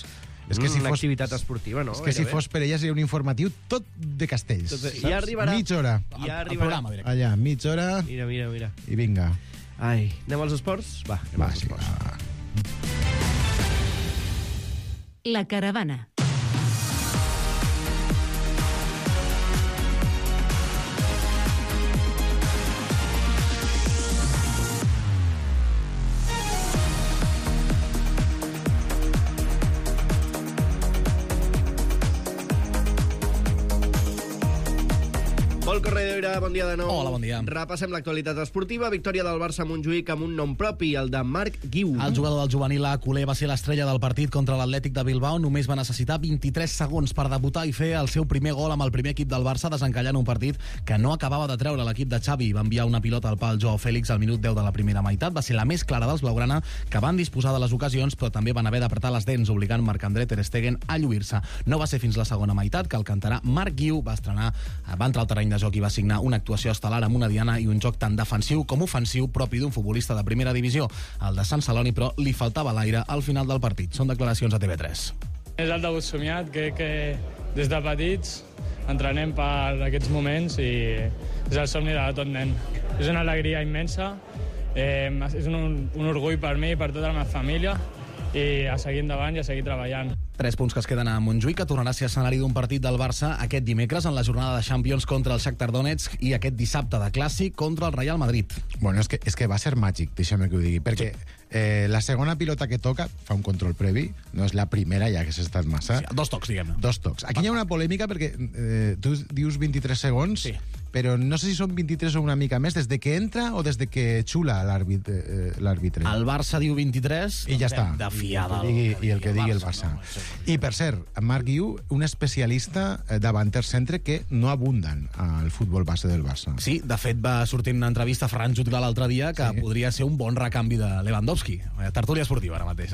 És que si una fos... activitat esportiva, no? És que si fos per ella seria un informatiu tot de castells. Ja arribarà. Mitja hora. Ja arribarà. Allà, mitja hora. Mira. I vinga. Ai, anem als esports? Va, anem als esports. La caravana. Pol Corredera, bon dia de nou. Hola, bon dia. Repassem l'actualitat esportiva. Victòria del Barça a Montjuïc amb un nom propi, el de Marc Guiu. El jugador del juvenil A culer va ser l'estrella del partit contra l'Atlètic de Bilbao. Només va necessitar 23 segons per debutar i fer el seu primer gol amb el primer equip del Barça, desencallant un partit que no acabava de treure l'equip de Xavi. Va enviar una pilota al pal Joao Fèlix al minut 10 de la primera meitat. Va ser la més clara dels blaugrana, que van disposar de les ocasions, però també van haver d'apretar les dents, obligant Marc-André ter Stegen a lluir-se. No va ser fins la segona meitat que el canterà Marc Guiu va entrar al terreny de joc i va signar una actuació estel·lar amb una diana i un joc tan defensiu com ofensiu propi d'un futbolista de primera divisió. El de Sant Celoni, però, li faltava l'aire al final del partit. Són declaracions a TV3. És el debut somiat, que des de petits entrenem per aquests moments i és el somni de tot nen. És una alegria immensa, és un orgull per mi i per tota la meva família, i a seguir endavant i a seguir treballant. 3 punts que es queden a Montjuïc, que tornarà a ser escenari d'un partit del Barça aquest dimecres en la jornada de Champions contra el Shakhtar Donetsk i aquest dissabte de Clàssic contra el Real Madrid. Bueno, és que va ser màgic, deixa'm que ho digui, perquè la segona pilota que toca fa un control previ, no és la primera, ja que s'ha estat massa. Sí, 2 tocs, diguem-ne. 2 tocs. Aquí hi ha una polèmica perquè tu dius 23 segons, sí, però no sé si són 23 o una mica més, des de que entra o des de que xula l'àrbitre. El Barça diu 23 i ja està. De fiada. I el que digui el Barça. I, per cert, Marc Guiu, un especialista davanter centre que no abunden al futbol base del Barça. Sí, de fet va sortir en una entrevista a Ferran Jutgla l'altre dia que podria ser un bon recanvi de Lewandowski. Tertúlia esportiva ara mateix.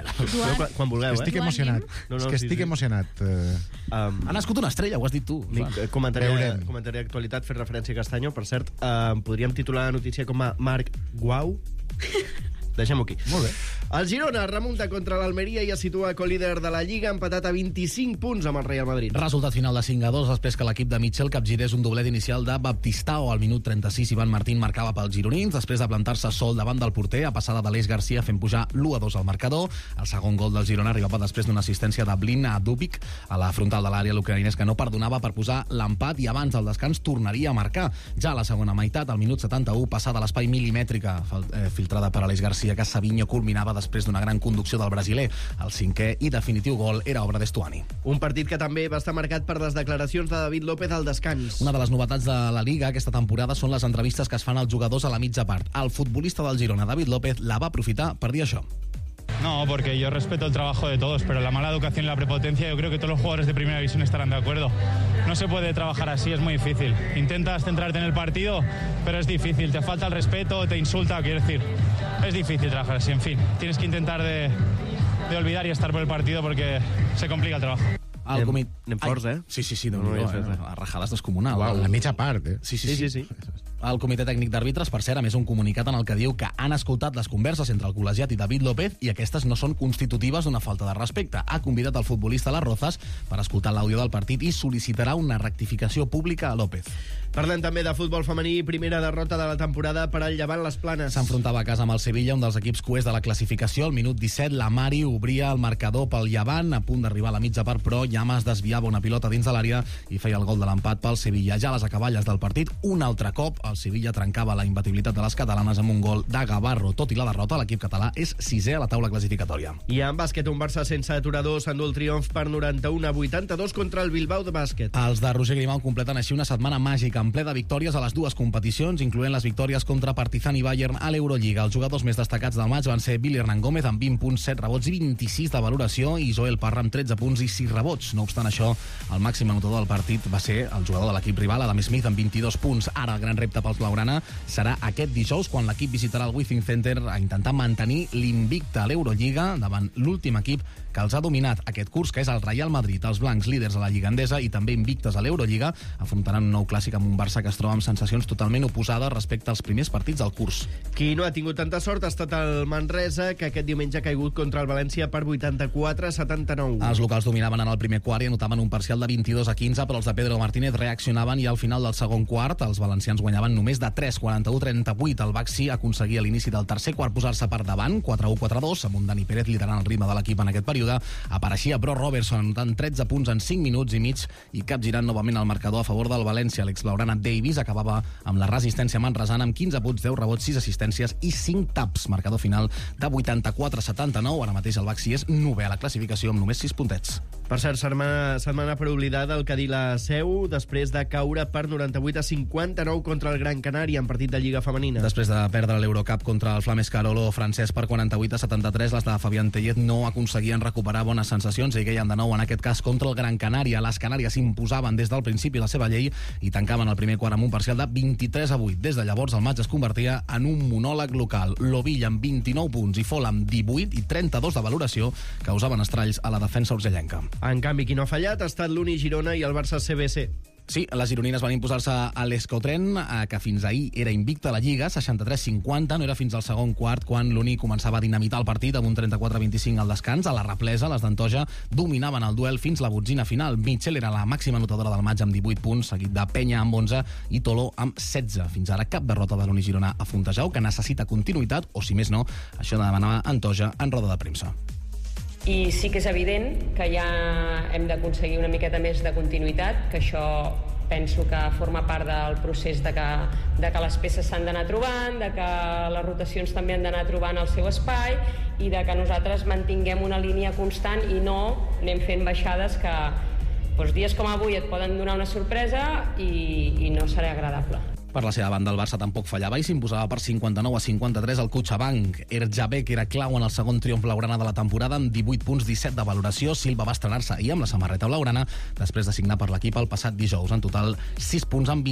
Quan vulgueu, Estic emocionat. És que estic emocionat. Ha nascut una estrella, ho has dit tu. Comentari d'actualitat, fer referència a Castanyo. Per cert, podríem titular la notícia com a Marc Guau. Deixem-ho aquí. Molt bé. El Girona remunta contra l'Almeria i es situa co-líder de la Lliga, empatat a 25 punts amb el Real Madrid. Resultat final de 5-2 després que l'equip de Mitchell capgirés un doblet inicial de Baptistao. Al minut 36 Ivan Martín marcava pels gironins després de plantar-se sol davant del porter a passada d'Aleix Garcia fent pujar l'1-2 al marcador. El segon gol del Girona arribava després d'una assistència de Blin a Dubik a la frontal de l'àrea. L'ucraïnès que no perdonava per posar l'empat i abans del descans tornaria a marcar. Ja a la segona meitat, al minut 71, passada l'espai milimètrica filtrada per Aleix Garcia, que Savinho culminava després d'una gran conducció del brasiler. El 5è i definitiu gol era obra d'Estuani. Un partit que també va estar marcat per les declaracions de David López al descans. Una de les novetats de la Liga aquesta temporada són les entrevistes que es fan als jugadors a la mitja part. El futbolista del Girona, David López, la va aprofitar per dir això. No, porque yo respeto el trabajo de todos, pero la mala educación y la prepotencia yo creo que todos los jugadores de primera división estarán de acuerdo. No se puede trabajar así, es muy difícil. Intentas centrarte en el partido, pero es difícil. Te falta el respeto, te insulta, quiero decir. Es difícil trabajar así, en fin. Tienes que intentar de olvidar y estar por el partido porque se complica el trabajo. Anem forts, eh? Sí, la rajada és descomunal. Uau, la mitja part, eh? Sí. El Comitè Tècnic d'Àrbitres, per cert, a més un comunicat en el que diu que han escoltat les converses entre el col·legiat i David López i aquestes no són constitutives d'una falta de respecte. Ha convidat el futbolista a les Rozas per escoltar l'àudio del partit i sol·licitarà una rectificació pública a López. Parlem també de futbol femení, primera derrota de la temporada per al Llevant Les Planes. S'enfrontava a casa amb el Sevilla, un dels equips coers de la classificació. Al minut 17, la Mari obria el marcador pel Llevant, a punt d'arribar a la mitja part, però Llamas desviava una pilota dins de l'àrea i feia el gol de l'empat pel Sevilla. Ja a les acaballes del partit, un altre cop, el Sevilla trencava la imbatibilitat de les catalanes amb un gol de Gavarro. Tot i la derrota, l'equip català és 6è a la taula classificatòria. I en bàsquet, un Barça sense aturador s'endú el triomf per 91-82 contra el Bilbao de bàsquet. Els de Roger Grimau completen així una setmana màgica en ple de victòries a les dues competicions, incloent les victòries contra Partizan i Bayern a l'Eurolliga. Els jugadors més destacats del maig van ser Billy Hernán Gómez amb 20 punts, 7 rebots i 26 de valoració i Joel Parra amb 13 punts i 6 rebots. No obstant això, el màxim anotador del partit va ser el jugador de l'equip rival, Adam Smith, amb 22 punts. Ara el gran repte pels blaugrana serà aquest dijous, quan l'equip visitarà el Withing Center a intentar mantenir l'invicte a l'Eurolliga davant l'últim equip que els ha dominat aquest curs, que és el Real Madrid. Els blancs, líders a la Lliga Endesa i també invictes a l'Eurolliga, afrontaran un nou clàssic amb un Barça que es troba amb sensacions totalment oposades respecte als primers partits del curs. Qui no ha tingut tanta sort ha estat el Manresa, que aquest diumenge ha caigut contra el València per 84-79. Els locals dominaven en el primer quart i anotaven un parcial de 22-15, però els de Pedro Martínez reaccionaven i al final del segon quart els valencians guanyaven només de 3, 41-38. El Baxi aconseguia a l'inici del tercer quart posar-se per davant, 4-1-4-2, amb un Dani Pérez liderant el ritme de l'equip en aquest període. Apareixia Bro Robertson anotant 13 punts en 5 minuts i mig i capgirant novament el marcador a favor del València. L'ex-blaugrana Davis acabava amb la resistència manresana amb 15 punts, 10 rebots, 6 assistències i 5 taps. Marcador final de 84-79. Ara mateix el Baxi és 9è a la classificació amb només 6 puntets. Per cert, setmana per oblidada el Cadí la Seu, després de caure per 98-59 contra el Gran Canària en partit de Lliga Femenina. Després de perdre l'Eurocup contra el Flames Carolo francès per 48-73, les de Fabián Tellet no aconseguien recuperar bones sensacions i queien de nou, en aquest cas, contra el Gran Canària. Les Canàries imposaven des del principi la seva llei i tancaven el primer quart amb un parcial de 23-8. Des de llavors, el matx es convertia en un monòleg local. L'Ovill amb 29 punts i Fol amb 18 i 32 de valoració causaven estralls a la defensa urgellenca. En canvi, qui no ha fallat ha estat l'Uni Girona i el Barça CBC. Sí, les gironines van imposar-se a l'Escotren, que fins ahir era invicta a la Lliga, 63-50. No era fins al segon quart quan l'Uni començava a dinamitar el partit amb un 34-25 al descans. A la represa, les d'Antoja dominaven el duel fins la botzina final. Mitchell era la màxima anotadora del maig amb 18 punts, seguit de Penya amb 11 i Toló amb 16. Fins ara cap derrota de l'Uni Girona a Fontejau, que necessita continuïtat, o si més no, això demanava Antoja en roda de premsa. I sí que és evident que ja hem d'aconseguir una miqueta més de continuïtat, que això penso que forma part del procés de que les peces s'han d'anar trobant, de que les rotacions també han d'anar trobant el seu espai i de que nosaltres mantinguem una línia constant i no anem fent baixades que dies com avui et poden donar una sorpresa i no serà agradable. Per la seva banda, el Barça tampoc fallava i s'imposava per 59-53 al Cotxabank. Erjabek era clau en el segon triomf blaugrana de la temporada amb 18 punts, 17 de valoració. Silva va estrenar-se ahir amb la samarreta blaugrana després de signar per l'equip el passat dijous. En total, 6 punts en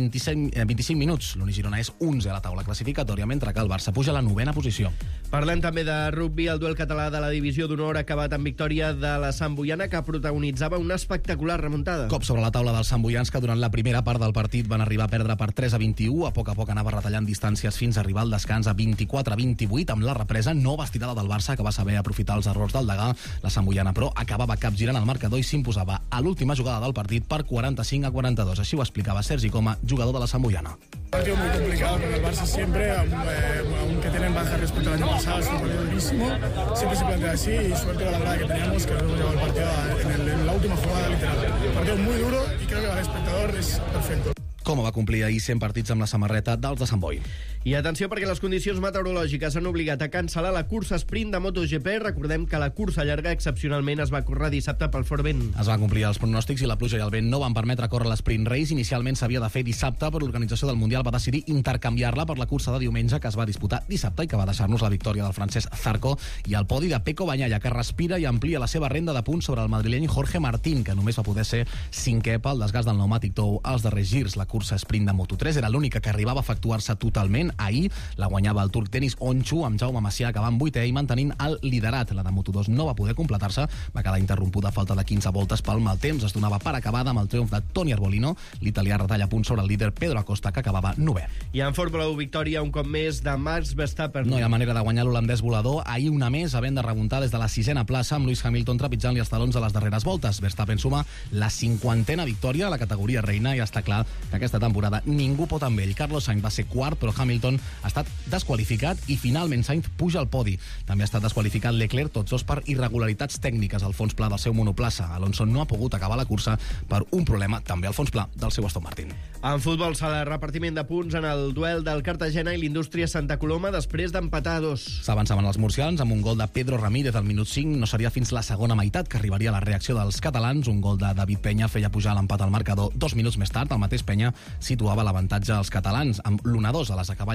25 minuts. L'Uni Girona és 11 a la taula classificatòria, mentre que el Barça puja a la 9ª posició. Parlem també de rugby. El duel català de la divisió d'honor ha acabat amb victòria de la Santboiana, que protagonitzava una espectacular remuntada. Cop sobre la taula dels santboians, que durant la primera part del partit van arribar a perdre per 3-21. A poc anava retallant distàncies fins a arribar al descans a 24-28. Amb la represa, nova estirada del Barça, que va saber aprofitar els errors del degà. La Santboiana, però, acabava capgirant el marcador i s'imposava a l'última jugada del partit per 45-42. Així ho explicava Sergi Coma, jugador de la Santboiana. Un partido muy complicado con el Barça siempre, aunque tienen baja respecto al año pasado, es un partido durísimo, siempre se plantea así y suerte con la verdad que teníamos que nos hemos llevado el partido en la última jugada literal. Un partido muy duro y creo que para el espectador es perfecto. Com va complir ahir 100 partits amb la samarreta dels de Sant Boi. I atenció, perquè les condicions meteorològiques han obligat a cancel·lar la cursa sprint de MotoGP. Recordem que la cursa llarga excepcionalment es va córrer dissabte pel fort vent. Es van complir els pronòstics i la pluja i el vent no van permetre córrer l'sprint race. Inicialment s'havia de fer dissabte, però l'organització del Mundial va decidir intercanviar-la per la cursa de diumenge, que es va disputar dissabte i que va deixar-nos la victòria del francès Zarco i el podi de Pecco Bagnaia, que respira i amplia la seva renda de punts sobre el madrileny Jorge Martín, que només va poder ser 5è pel desgast del pneumàtic tou als darrers girs. La cursa sprint de Moto3 era l'única que arribava a efectuar-se totalment. Ahir la guanyava el turc Denis Onchu, amb Jaume Macià acabant 8è i mantenint el liderat. La de Moto2 no va poder completar-se, va quedar interrompuda a falta de 15 voltes pel mal temps. Es donava per acabada amb el triomf de Toni Arbolino. L'italià retalla punts sobre el líder Pedro Acosta, que acabava 9è. I en Fórmula 1, victòria un cop més de Max Verstappen. No hi ha manera de guanyar l'holandès volador. Ahir una més, havent de remuntar des de la 6a plaça, amb Lewis Hamilton trepitjant-li els talons a les darreres voltes. Verstappen suma la 50a victòria a la categoria reina i està clar que aquesta temporada ningú pot amb ell. Carlos Sainz va ser quart, però Hamilton ha estat desqualificat i finalment Sainz puja al podi. També ha estat desqualificat Leclerc, tots dos per irregularitats tècniques al fons pla del seu monoplaça. Alonso no ha pogut acabar la cursa per un problema també al fons pla del seu Aston Martin. En futbol, sala de repartiment de punts en el duel del Cartagena i l'Indústria Santa Coloma després d'empatar a 2. S'avançaven els murcians amb un gol de Pedro Ramírez al minut 5. No seria fins la segona meitat que arribaria la reacció dels catalans. Un gol de David Peña feia pujar l'empat al marcador 2 minuts més tard. El mateix Peña situava l'avantatge als catalans amb l'1-2 a les acaballes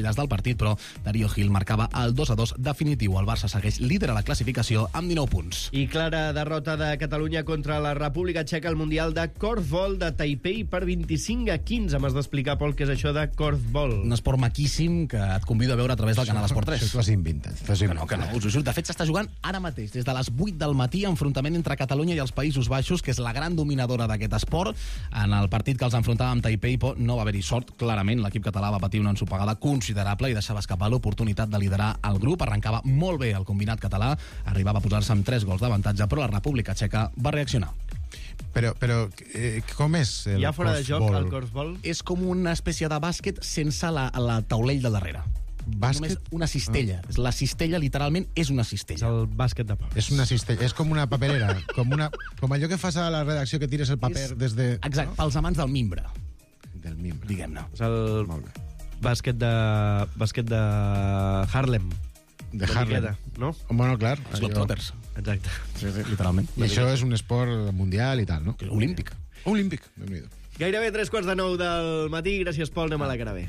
troballes del partit, però Darío Gil marcava el 2-2 definitiu. El Barça segueix líder a la classificació amb 19 punts. I clara derrota de Catalunya contra la República Txeca al Mundial de Korfball de Taipei per 25-15. M'has d'explicar, Pol, què és això de Korfball. Un esport maquíssim que et convido a veure a través del canal Esport 3. Això t'ho has inventat. Que no, us ho juro. De fet, s'està jugant ara mateix, des de les 8 del matí, enfrontament entre Catalunya i els Països Baixos, que és la gran dominadora d'aquest esport. En el partit que els enfrontava amb Taipei no va haver-hi sort, clarament. L'equip català va patir una ensopegada considerable i deixava escapar l'oportunitat de liderar el grup. Arrencava molt bé el combinat català, arribava a posar-se amb 3 gols d'avantatge, però la República Txeca va reaccionar. Però com és el Hi ha fora de joc el Korfball? És com una espècie de bàsquet sense la taulell de darrere. Bàsquet? Només una cistella. La cistella, literalment, és una cistella. És el bàsquet de pau. És una cistella, és com una paperera, com allò que fas a la redacció que tires el paper des de... Exacte, pels amants del mimbre. Del mimbre. Diguem-ne. És el bàsquet de Harlem. De Harlem. No? Bueno, clar. Els Globetrotters. Exacte. Sí, literalment. I això és un esport mundial i tal, no? Olímpic. Olímpic. Déu-n'hi-do. Gairebé 3:45 del matí. Gràcies, Pol. Anem a la cara bé.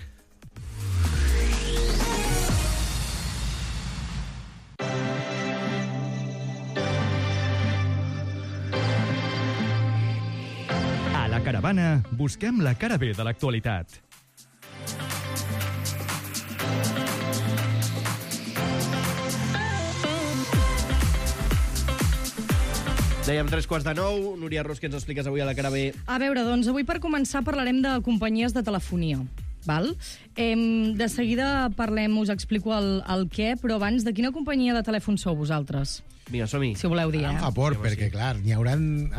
A la caravana busquem la cara B de l'actualitat. Dèiem 3:45. Núria Ros, què ens expliques avui a la cara B? A veure, doncs avui per començar parlarem de companyies de telefonia. Val? De seguida parlem, us explico el què, però abans, de quina companyia de telèfon sou vosaltres? Vinga, som-hi. Si ho voleu dir, Ara em fa por, perquè, clar, n'hi haurà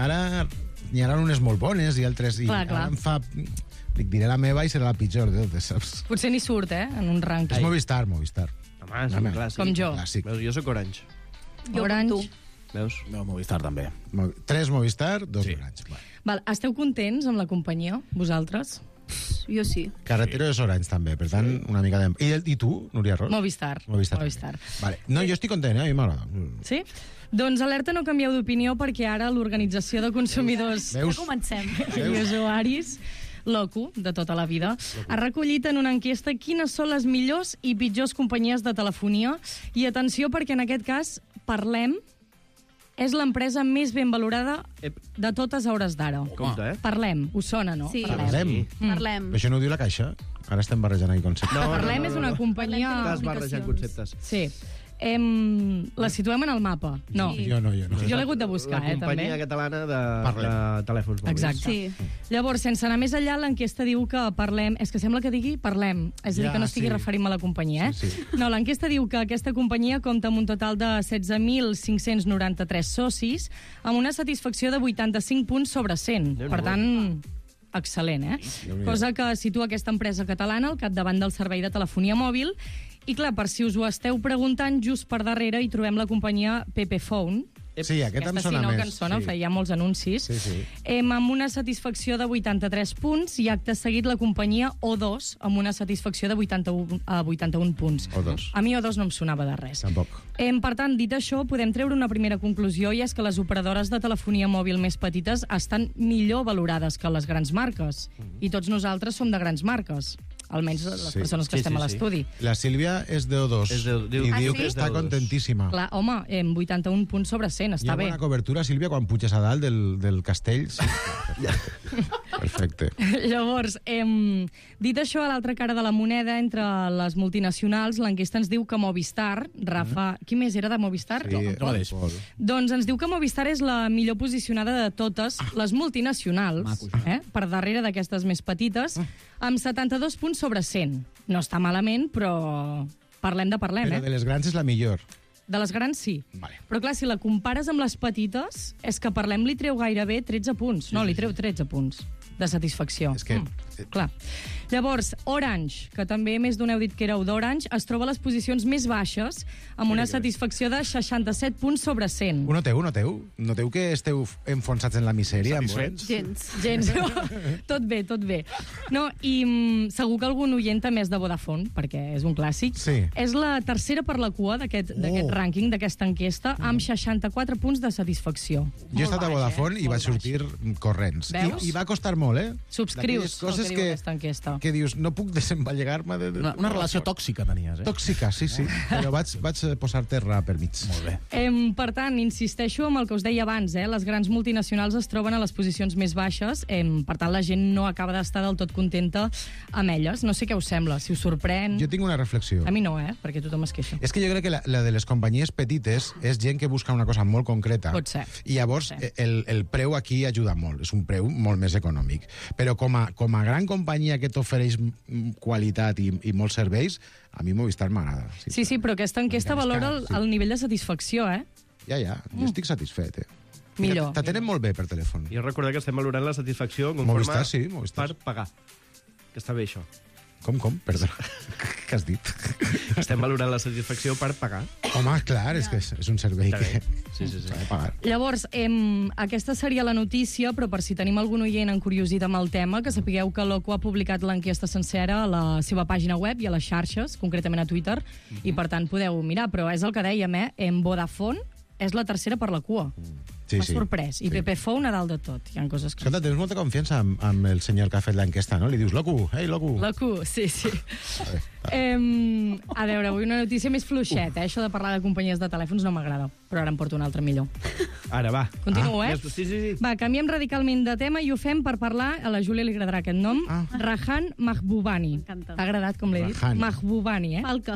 unes molt bones i altres... Clar. Ara em fa... Dic, diré la meva i serà la pitjor de totes, saps? Potser ni surt, en un rànquing. És Movistar. Home, és un clàssic. Com jo. Clàssic. Veus, jo sóc Orange. Orange. Veus? No, Movistar també. 3 Movistar, 2 Orange. Val, esteu contents amb la companyia, vosaltres? Jo sí. Carretero és Orange, també, per tant, una mica de... I tu, Núria Ros? Movistar. Vale. No, jo estic content, a mi m'agrada. Sí? Doncs alerta, no canvieu d'opinió, perquè ara l'Organització de Consumidors... Ja comencem. I usuaris, l'OCU, de tota la vida, ha recollit en una enquesta quines són les millors i pitjors companyies de telefonia. I atenció, perquè en aquest cas Parlem és l'empresa més ben valorada de totes hores d'ara. Compte, Parlem, us sona, no? Sí. Parlem. Parlem. Però això no ho diu la Caixa? Ara estem barrejant aquí conceptes. Parlem és una companyia... Estàs barrejant conceptes. Sí. La situem en el mapa. No. Jo no. Jo l'he hagut de buscar, també. La companyia catalana de telèfons mòbils. Exacte. Sí. Llavors, sense anar més enllà, l'enquesta diu que Parlem... És que sembla que digui Parlem. És a dir, que no estigui referint-me a la companyia, Sí. No, l'enquesta diu que aquesta companyia compta amb un total de 16.593 socis, amb una satisfacció de 85 punts sobre 100. Per tant, excel·lent, Cosa que situa aquesta empresa catalana al capdavant del servei de telefonia mòbil. I clar, per si us ho esteu preguntant, just per darrere hi trobem la companyia Pepephone. Sí, aquest em sona més. més. Que ens sona, feia molts anuncis. Sí. Amb una satisfacció de 83 punts i acte seguit la companyia O2 amb una satisfacció de 81 punts. O2. A mi O2 no em sonava de res. Tampoc. Per tant, dit això, podem treure una primera conclusió, i és que les operadores de telefonia mòbil més petites estan millor valorades que les grans marques. I tots nosaltres som de grans marques. Almenys les persones que estem a l'estudi. La Sílvia és de O2 i diu que està contentíssima. Clar, home, 81 punts sobre 100, està bé. Hi ha bona cobertura, Sílvia, quan puges a dalt del castell? Sí. Perfecte. Llavors, dit això, a l'altra cara de la moneda, entre les multinacionals, l'enquesta ens diu que Movistar, Rafa... Qui més era de Movistar? Sí, Doncs ens diu que Movistar és la millor posicionada de totes les multinacionals, per darrere d'aquestes més petites, amb 72 punts sobre 100. No està malament, però parlem. Però de les grans és la millor. De les grans, sí. Vale. Però, clar, si la compares amb les petites, és que Parlem li treu gairebé 13 punts. No, li treu 13 punts de satisfacció. És que... Clar. Llavors, Orange, que també més d'un heu dit que éreu d'Orange, es troba a les posicions més baixes, amb una satisfacció de 67 punts sobre 100. Noteu que esteu enfonsats en la misèria? Gens. Tot bé. No, i segur que algun oient també és de Vodafone, perquè és un clàssic. Sí. És la tercera per la cua d'aquest rànquing, d'aquesta enquesta, amb 64 punts de satisfacció. Jo he estat a Vodafone i vaig sortir corrents. Veus? I va costar molt, Subscrius. Coses coses que diu aquesta enquesta. Que dius, no puc desemballegar-me de... Una relació tòxica tenies, eh? Tòxica, sí, però vaig posar terra per mig. Molt bé. Per tant, insisteixo amb el que us deia abans, les grans multinacionals es troben a les posicions més baixes, per tant, la gent no acaba d'estar del tot contenta amb elles. No sé què us sembla, si us sorprèn... Jo tinc una reflexió. A mi no, perquè tothom es queixa. És que jo crec que la de les companyies petites és gent que busca una cosa molt concreta. Pot ser. I llavors el preu aquí ajuda molt, és un preu molt més econòmic. Però com a gran companyia que t'ofereix qualitat i molts serveis, a mi Movistar m'agrada. Sí, però aquesta enquesta valora el nivell de satisfacció, Ja, jo estic satisfet, Millor. T'atenen molt bé per telèfon. Jo recordar que estem valorant la satisfacció Movistar per pagar. Que està bé, això. Com? Perdona. Què has dit? Estem valorant la satisfacció per pagar. Home, clar, és que és un servei que s'ha de pagar. Llavors, aquesta seria la notícia, però per si tenim algun oient encuriosit amb el tema, que sapigueu que l'OCU ha publicat l'enquesta sencera a la seva pàgina web i a les xarxes, concretament a Twitter, i per tant podeu mirar, però és el que dèiem, en Vodafone és la tercera per la cua. M'ha sorprès. I Pepephone a dalt de tot. Hi ha coses que... Escolta, tens molta confiança amb el senyor que ha fet l'enquesta, no? Li dius, Locu, hey, Locu. Locu, sí. A veure, avui una notícia més fluixeta. Això de parlar de companyies de telèfons no m'agrada, però ara em porto una altra millor. Ara, va. Continuo, Sí. Va, canviem radicalment de tema i ho fem per parlar, a la Júlia li agradarà aquest nom, Rahan Mahbubani. T'ha agradat com l'he dit? Mahbubani, Falca.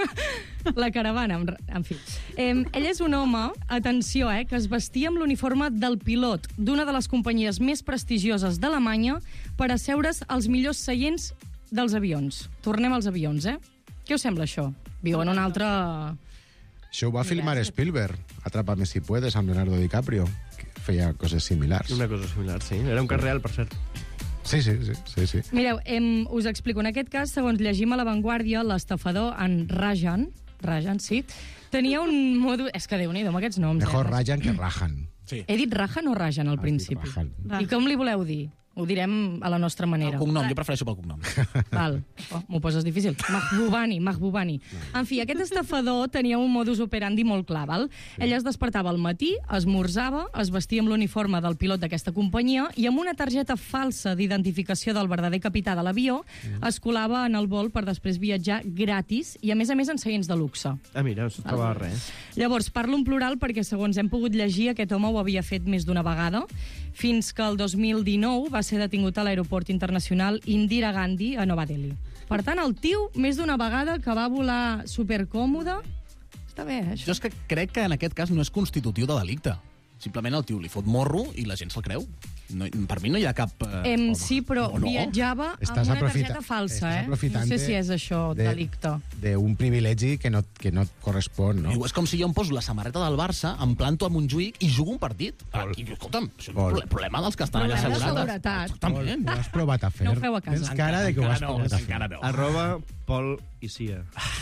La caravana, en fi. Ell és un home, atenció, que es vestia amb l'uniforme del pilot d'una de les companyies més prestigioses d'Alemanya per asseure's als millors seients dels avions. Tornem als avions, Què us sembla, això? Viu en un altre... Això ho va filmar Spielberg, Atrápame si puedes, amb Leonardo DiCaprio, que feia coses similars. Una cosa similar, sí. Era un cas real, per cert. Sí. Mireu, us explico. En aquest cas, segons llegim a La Vanguardia, l'estafador en Rajan, sí, tenia un modus... És que Déu-n'hi-do amb aquests noms. Mejor Rajan que Rajan. Sí. He dit Rajan o Rajan al principi? Rajan. I com li voleu dir? Ho direm a la nostra manera. El cognom, jo prefereixo pel cognom. Val. M'ho poses difícil. Mahbubani. En fi, aquest estafador tenia un modus operandi molt clar, val? Ell es despertava al matí, esmorzava, es vestia amb l'uniforme del pilot d'aquesta companyia i amb una targeta falsa d'identificació del verdader capità de l'avió es colava en el vol per després viatjar gratis i, a més en seients de luxe. Mira, no s'estava res. Llavors, parlo en plural perquè, segons hem pogut llegir, aquest home ho havia fet més d'una vegada, fins que el 2019 va ser detingut a l'aeroport internacional Indira Gandhi a Nova Delhi. Per tant, el tio, més d'una vegada que va volar supercòmode, està bé, això. Jo és que crec que en aquest cas no és constitutiu de delicte. Simplement el tio li fot morro i la gent se'l creu. No, per mi no hi ha cap... sí, però viatjava amb una targeta falsa, No sé si és això, delicte. D'un privilegi que no et correspon, no? És com si jo em poso la samarreta del Barça, em planto a Montjuïc i jugo un partit. I, escolta'm, això és un problema dels que estan allà assegurats. També. Ho has provat a fer. No ho feu a casa. Tens cara de que ho has provat a fer. @Pol i Cia.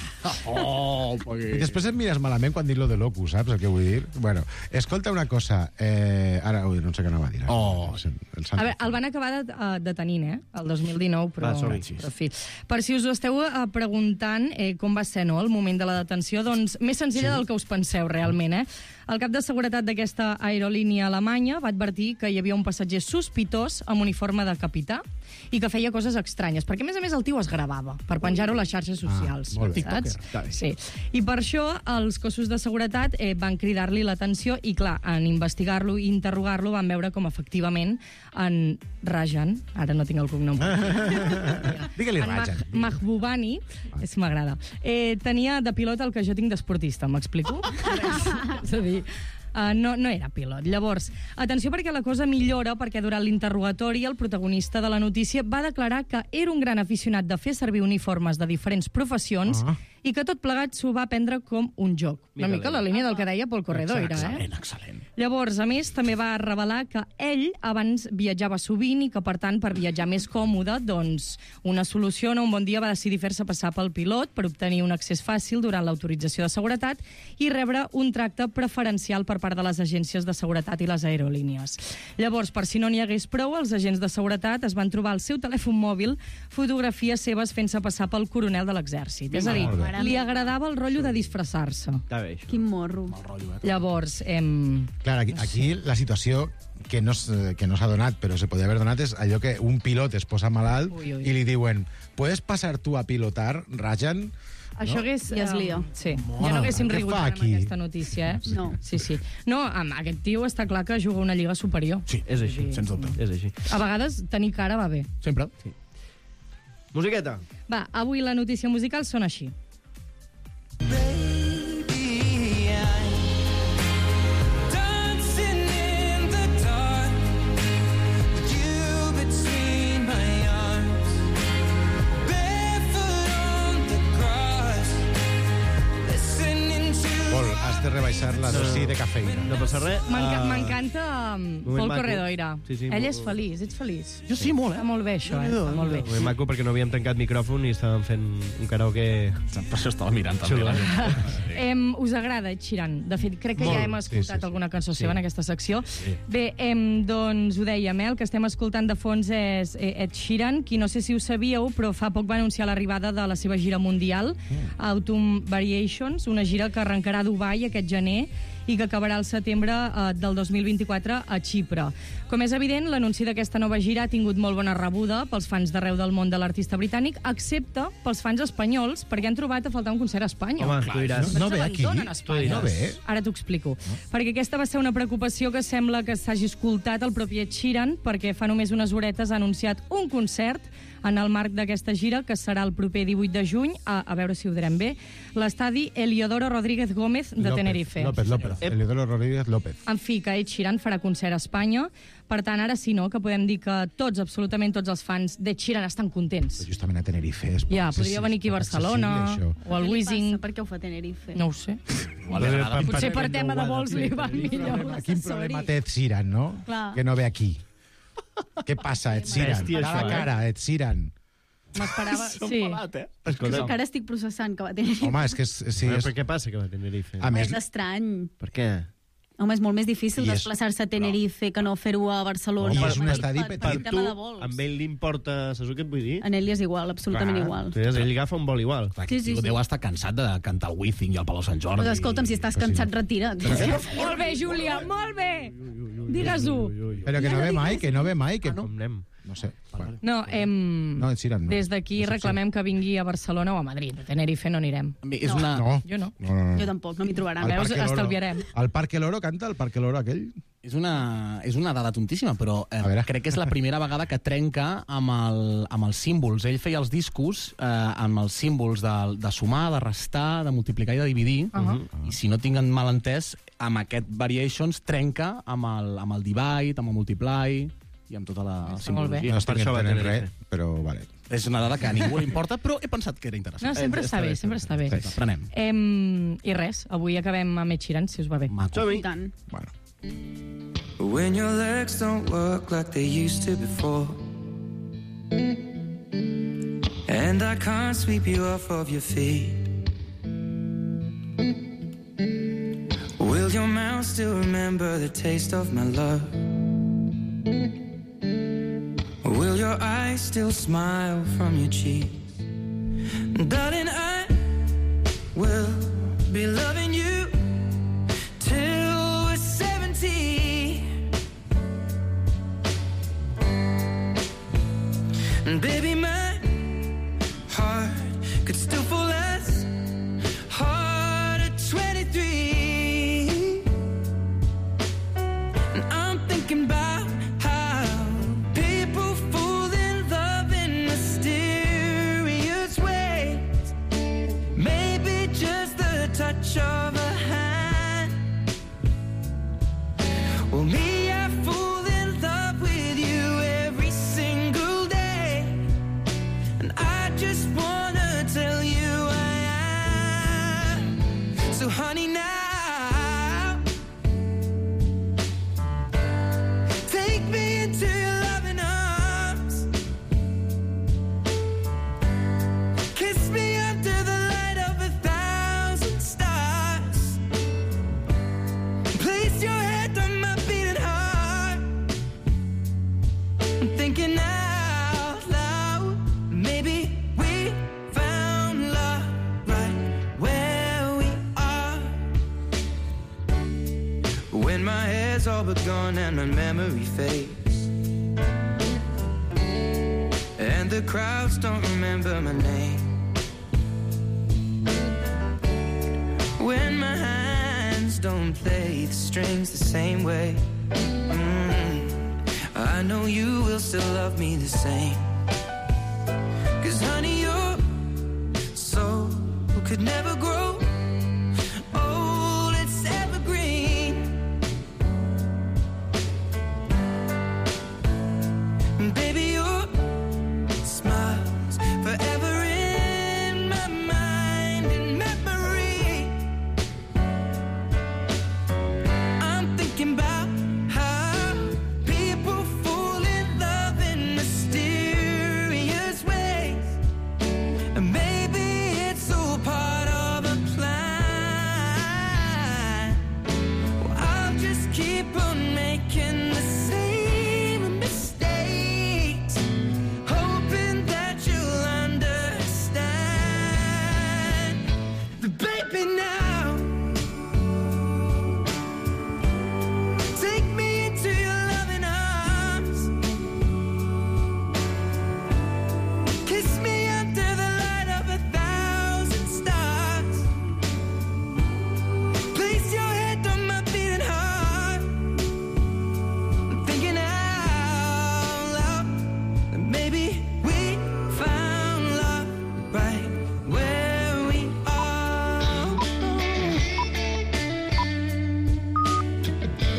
I després et mires malament quan dic lo de Locu, saps el que vull dir? Bueno, escolta una cosa. Ara, no sé què anava a dir. A veure, el van acabar detenint, el 2019, però en fi. Per si us ho esteu preguntant com va ser, no?, el moment de la detenció, doncs més senzilla del que us penseu realment, El cap de seguretat d'aquesta aerolínia alemanya va advertir que hi havia un passatger sospitós amb uniforme de capità i que feia coses estranyes, perquè a més el tio es gravava per penjar-ho a les xarxes socials, saps? Sí. I per això els cossos de seguretat van cridar-li l'atenció i, clar, en investigar-lo i interrogar-lo van veure com efectivament en Rajan, ara no tinc el cognom, digue-li Rajan, Mahbubani, m'agrada, tenia de pilot el que jo tinc d'esportista, m'explico? És a dir, no era pilot. Llavors, atenció perquè la cosa millora, perquè durant l'interrogatori el protagonista de la notícia va declarar que era un gran aficionat de fer servir uniformes de diferents professions i que tot plegat s'ho va prendre com un joc. Una mica la línia del que deia Pol Corredor. Excel·lent. Llavors, a més, també va revelar que ell abans viatjava sovint i que, per tant, per viatjar més còmode, doncs, una solució, un bon dia va decidir fer-se passar pel pilot per obtenir un accés fàcil durant l'autorització de seguretat i rebre un tracte preferencial per part de les agències de seguretat i les aerolínies. Llavors, per si no n'hi hagués prou, els agents de seguretat es van trobar al seu telèfon mòbil fotografies seves fent-se passar pel coronel de l'exèrcit. És a dir, li agradava el rotllo de disfressar-se. Quin morro. Llavors, clar, aquí la situació que no s'ha donat, però se podia haver donat, és allò que un pilot es posa malalt i li diuen, ¿puedes pasar tú a pilotar, Rajan? Això hagués... Ja es lia. Sí, ja no haguéssim rigut amb aquesta notícia, No. Sí. No, amb aquest tio està clar que juga a una lliga superior. Sí, és així, sens dubte. És així. A vegades tenir cara va bé. Sempre. Sí. Musiqueta. Va, avui la notícia musical són així. Has de rebaixar la dosi de cafeïna. No passa res. M'encanta Pol Corredoira. Sí, Ell és feliç, ets feliç? Jo sí, molt, Està molt bé, això, està molt bé. Molt maco, perquè no havíem tancat micròfon i estàvem fent un karaoke... Per això estava mirant també. Us agrada Ed Sheeran? De fet, crec que ja hem escoltat alguna cançó seva en aquesta secció. Bé, doncs ho dèiem, el que estem escoltant de fons és Ed Sheeran, qui no sé si ho sabíeu, però fa poc va anunciar l'arribada de la seva gira mundial, Autumn Variations, una gira que arrencarà a Dubai aquest gener i que acabarà al setembre del 2024 a Xipre. Com és evident, l'anunci d'aquesta nova gira ha tingut molt bona rebuda pels fans d'arreu del món de l'artista britànic, excepte pels fans espanyols, perquè han trobat a faltar un concert a Espanya. Home, tu diràs. No ve aquí? No ve? Ara t'ho explico. Perquè aquesta va ser una preocupació que sembla que s'hagi escoltat el propi Ed Sheeran, perquè fa només unes horetes ha anunciat un concert en el marc d'aquesta gira, que serà el proper 18 de juny, a veure si ho direm bé, l'estadi Heliodoro Rodríguez Gómez de Tenerife. López. Heliodoro Rodríguez López. En fi, que Ed Sheeran farà concert a Espanya. Per tant, ara sí, no?, que podem dir que tots, absolutament tots els fans d'Ed Sheeran estan contents. Justament a Tenerife. Ja, podria venir aquí a Barcelona, o al Wizzing. Per què ho fa Tenerife? No ho sé. Potser per tema de vols li va millor. Quin problema té Ed Sheeran, no? Clar. Que no ve aquí. Què passa, Ed Sheeran? Cara, Ed Sheeran. M'esperava... Sí. Encara estic processant que va tenir... Home, és que... Sí, Però què passa que va Tenerife? A més, És estrany. Per què? Home, és molt més difícil I és- desplaçar-se a Tenerife que no fer-ho a Barcelona. I és un Per- estadi per petit. tema de vols. Amb ell li importa... Saps què et vull dir? A ell li és igual, absolutament igual. Ell agafa un vol igual. Sí, sí, sí. Deu estar cansat de cantar el Wizzing i el Palau Sant Jordi. Doncs escolta'm, si estàs cansat, retira't. Molt bé, Júlia, molt bé! Digues-ho. Però que no ve mai, que no ve mai. Que... Com anem? No sé. Bueno. No, No, Ed Sheeran no. des d'aquí reclamem que vingui a Barcelona o a Madrid. A Tenerife no anirem. És una... No. Jo no. Jo tampoc, no m'hi trobaran. Al Veus, Parque Loro. estalviarem. Al Parque Loro canta, el Parque Loro aquell? És una dada tontíssima, però crec que és la primera vegada que trenca amb els símbols. Ell feia els discos amb els símbols de sumar, de restar, de multiplicar i de dividir, i si no tinc mal entès, amb aquest Variations trenca amb el divide, amb el multiply i amb tota la simbologia. No estic entenent res, però vale. És una dada que a ningú li importa, però he pensat que era interessant. No, sempre està bé, sempre està bé. Aprenem. I res, avui acabem amb Ed Sheeran, si us va bé. I tant. Bueno. When your legs don't work like they used to before, and I can't sweep you off of your feet, will your mouth still remember the taste of my love? Will your eyes still smile from your cheeks? Darling, I will be loving you till we're 70. And baby, my heart could still fall as hard at 23. And I'm thinking about how people fall in love in mysterious ways. Maybe just the touch of a hand. Well, me, I fall in love with you every single day, and I just wanna tell you I am. So honey, now take me into your loving arms, kiss me under the light of 1,000 stars, place your head on my beating heart. when my hair's all but gone and my memory fades, and the crowds don't remember my name, when my hands don't play the strings the same way. I know you will still love me the same, 'cause honey, your soul could never grow old, it's evergreen. Baby, your smile's forever in my mind and memory. I'm thinking about how people fall in love in mysterious ways, and maybe it's all part of a plan. Well, I'll just keep on making the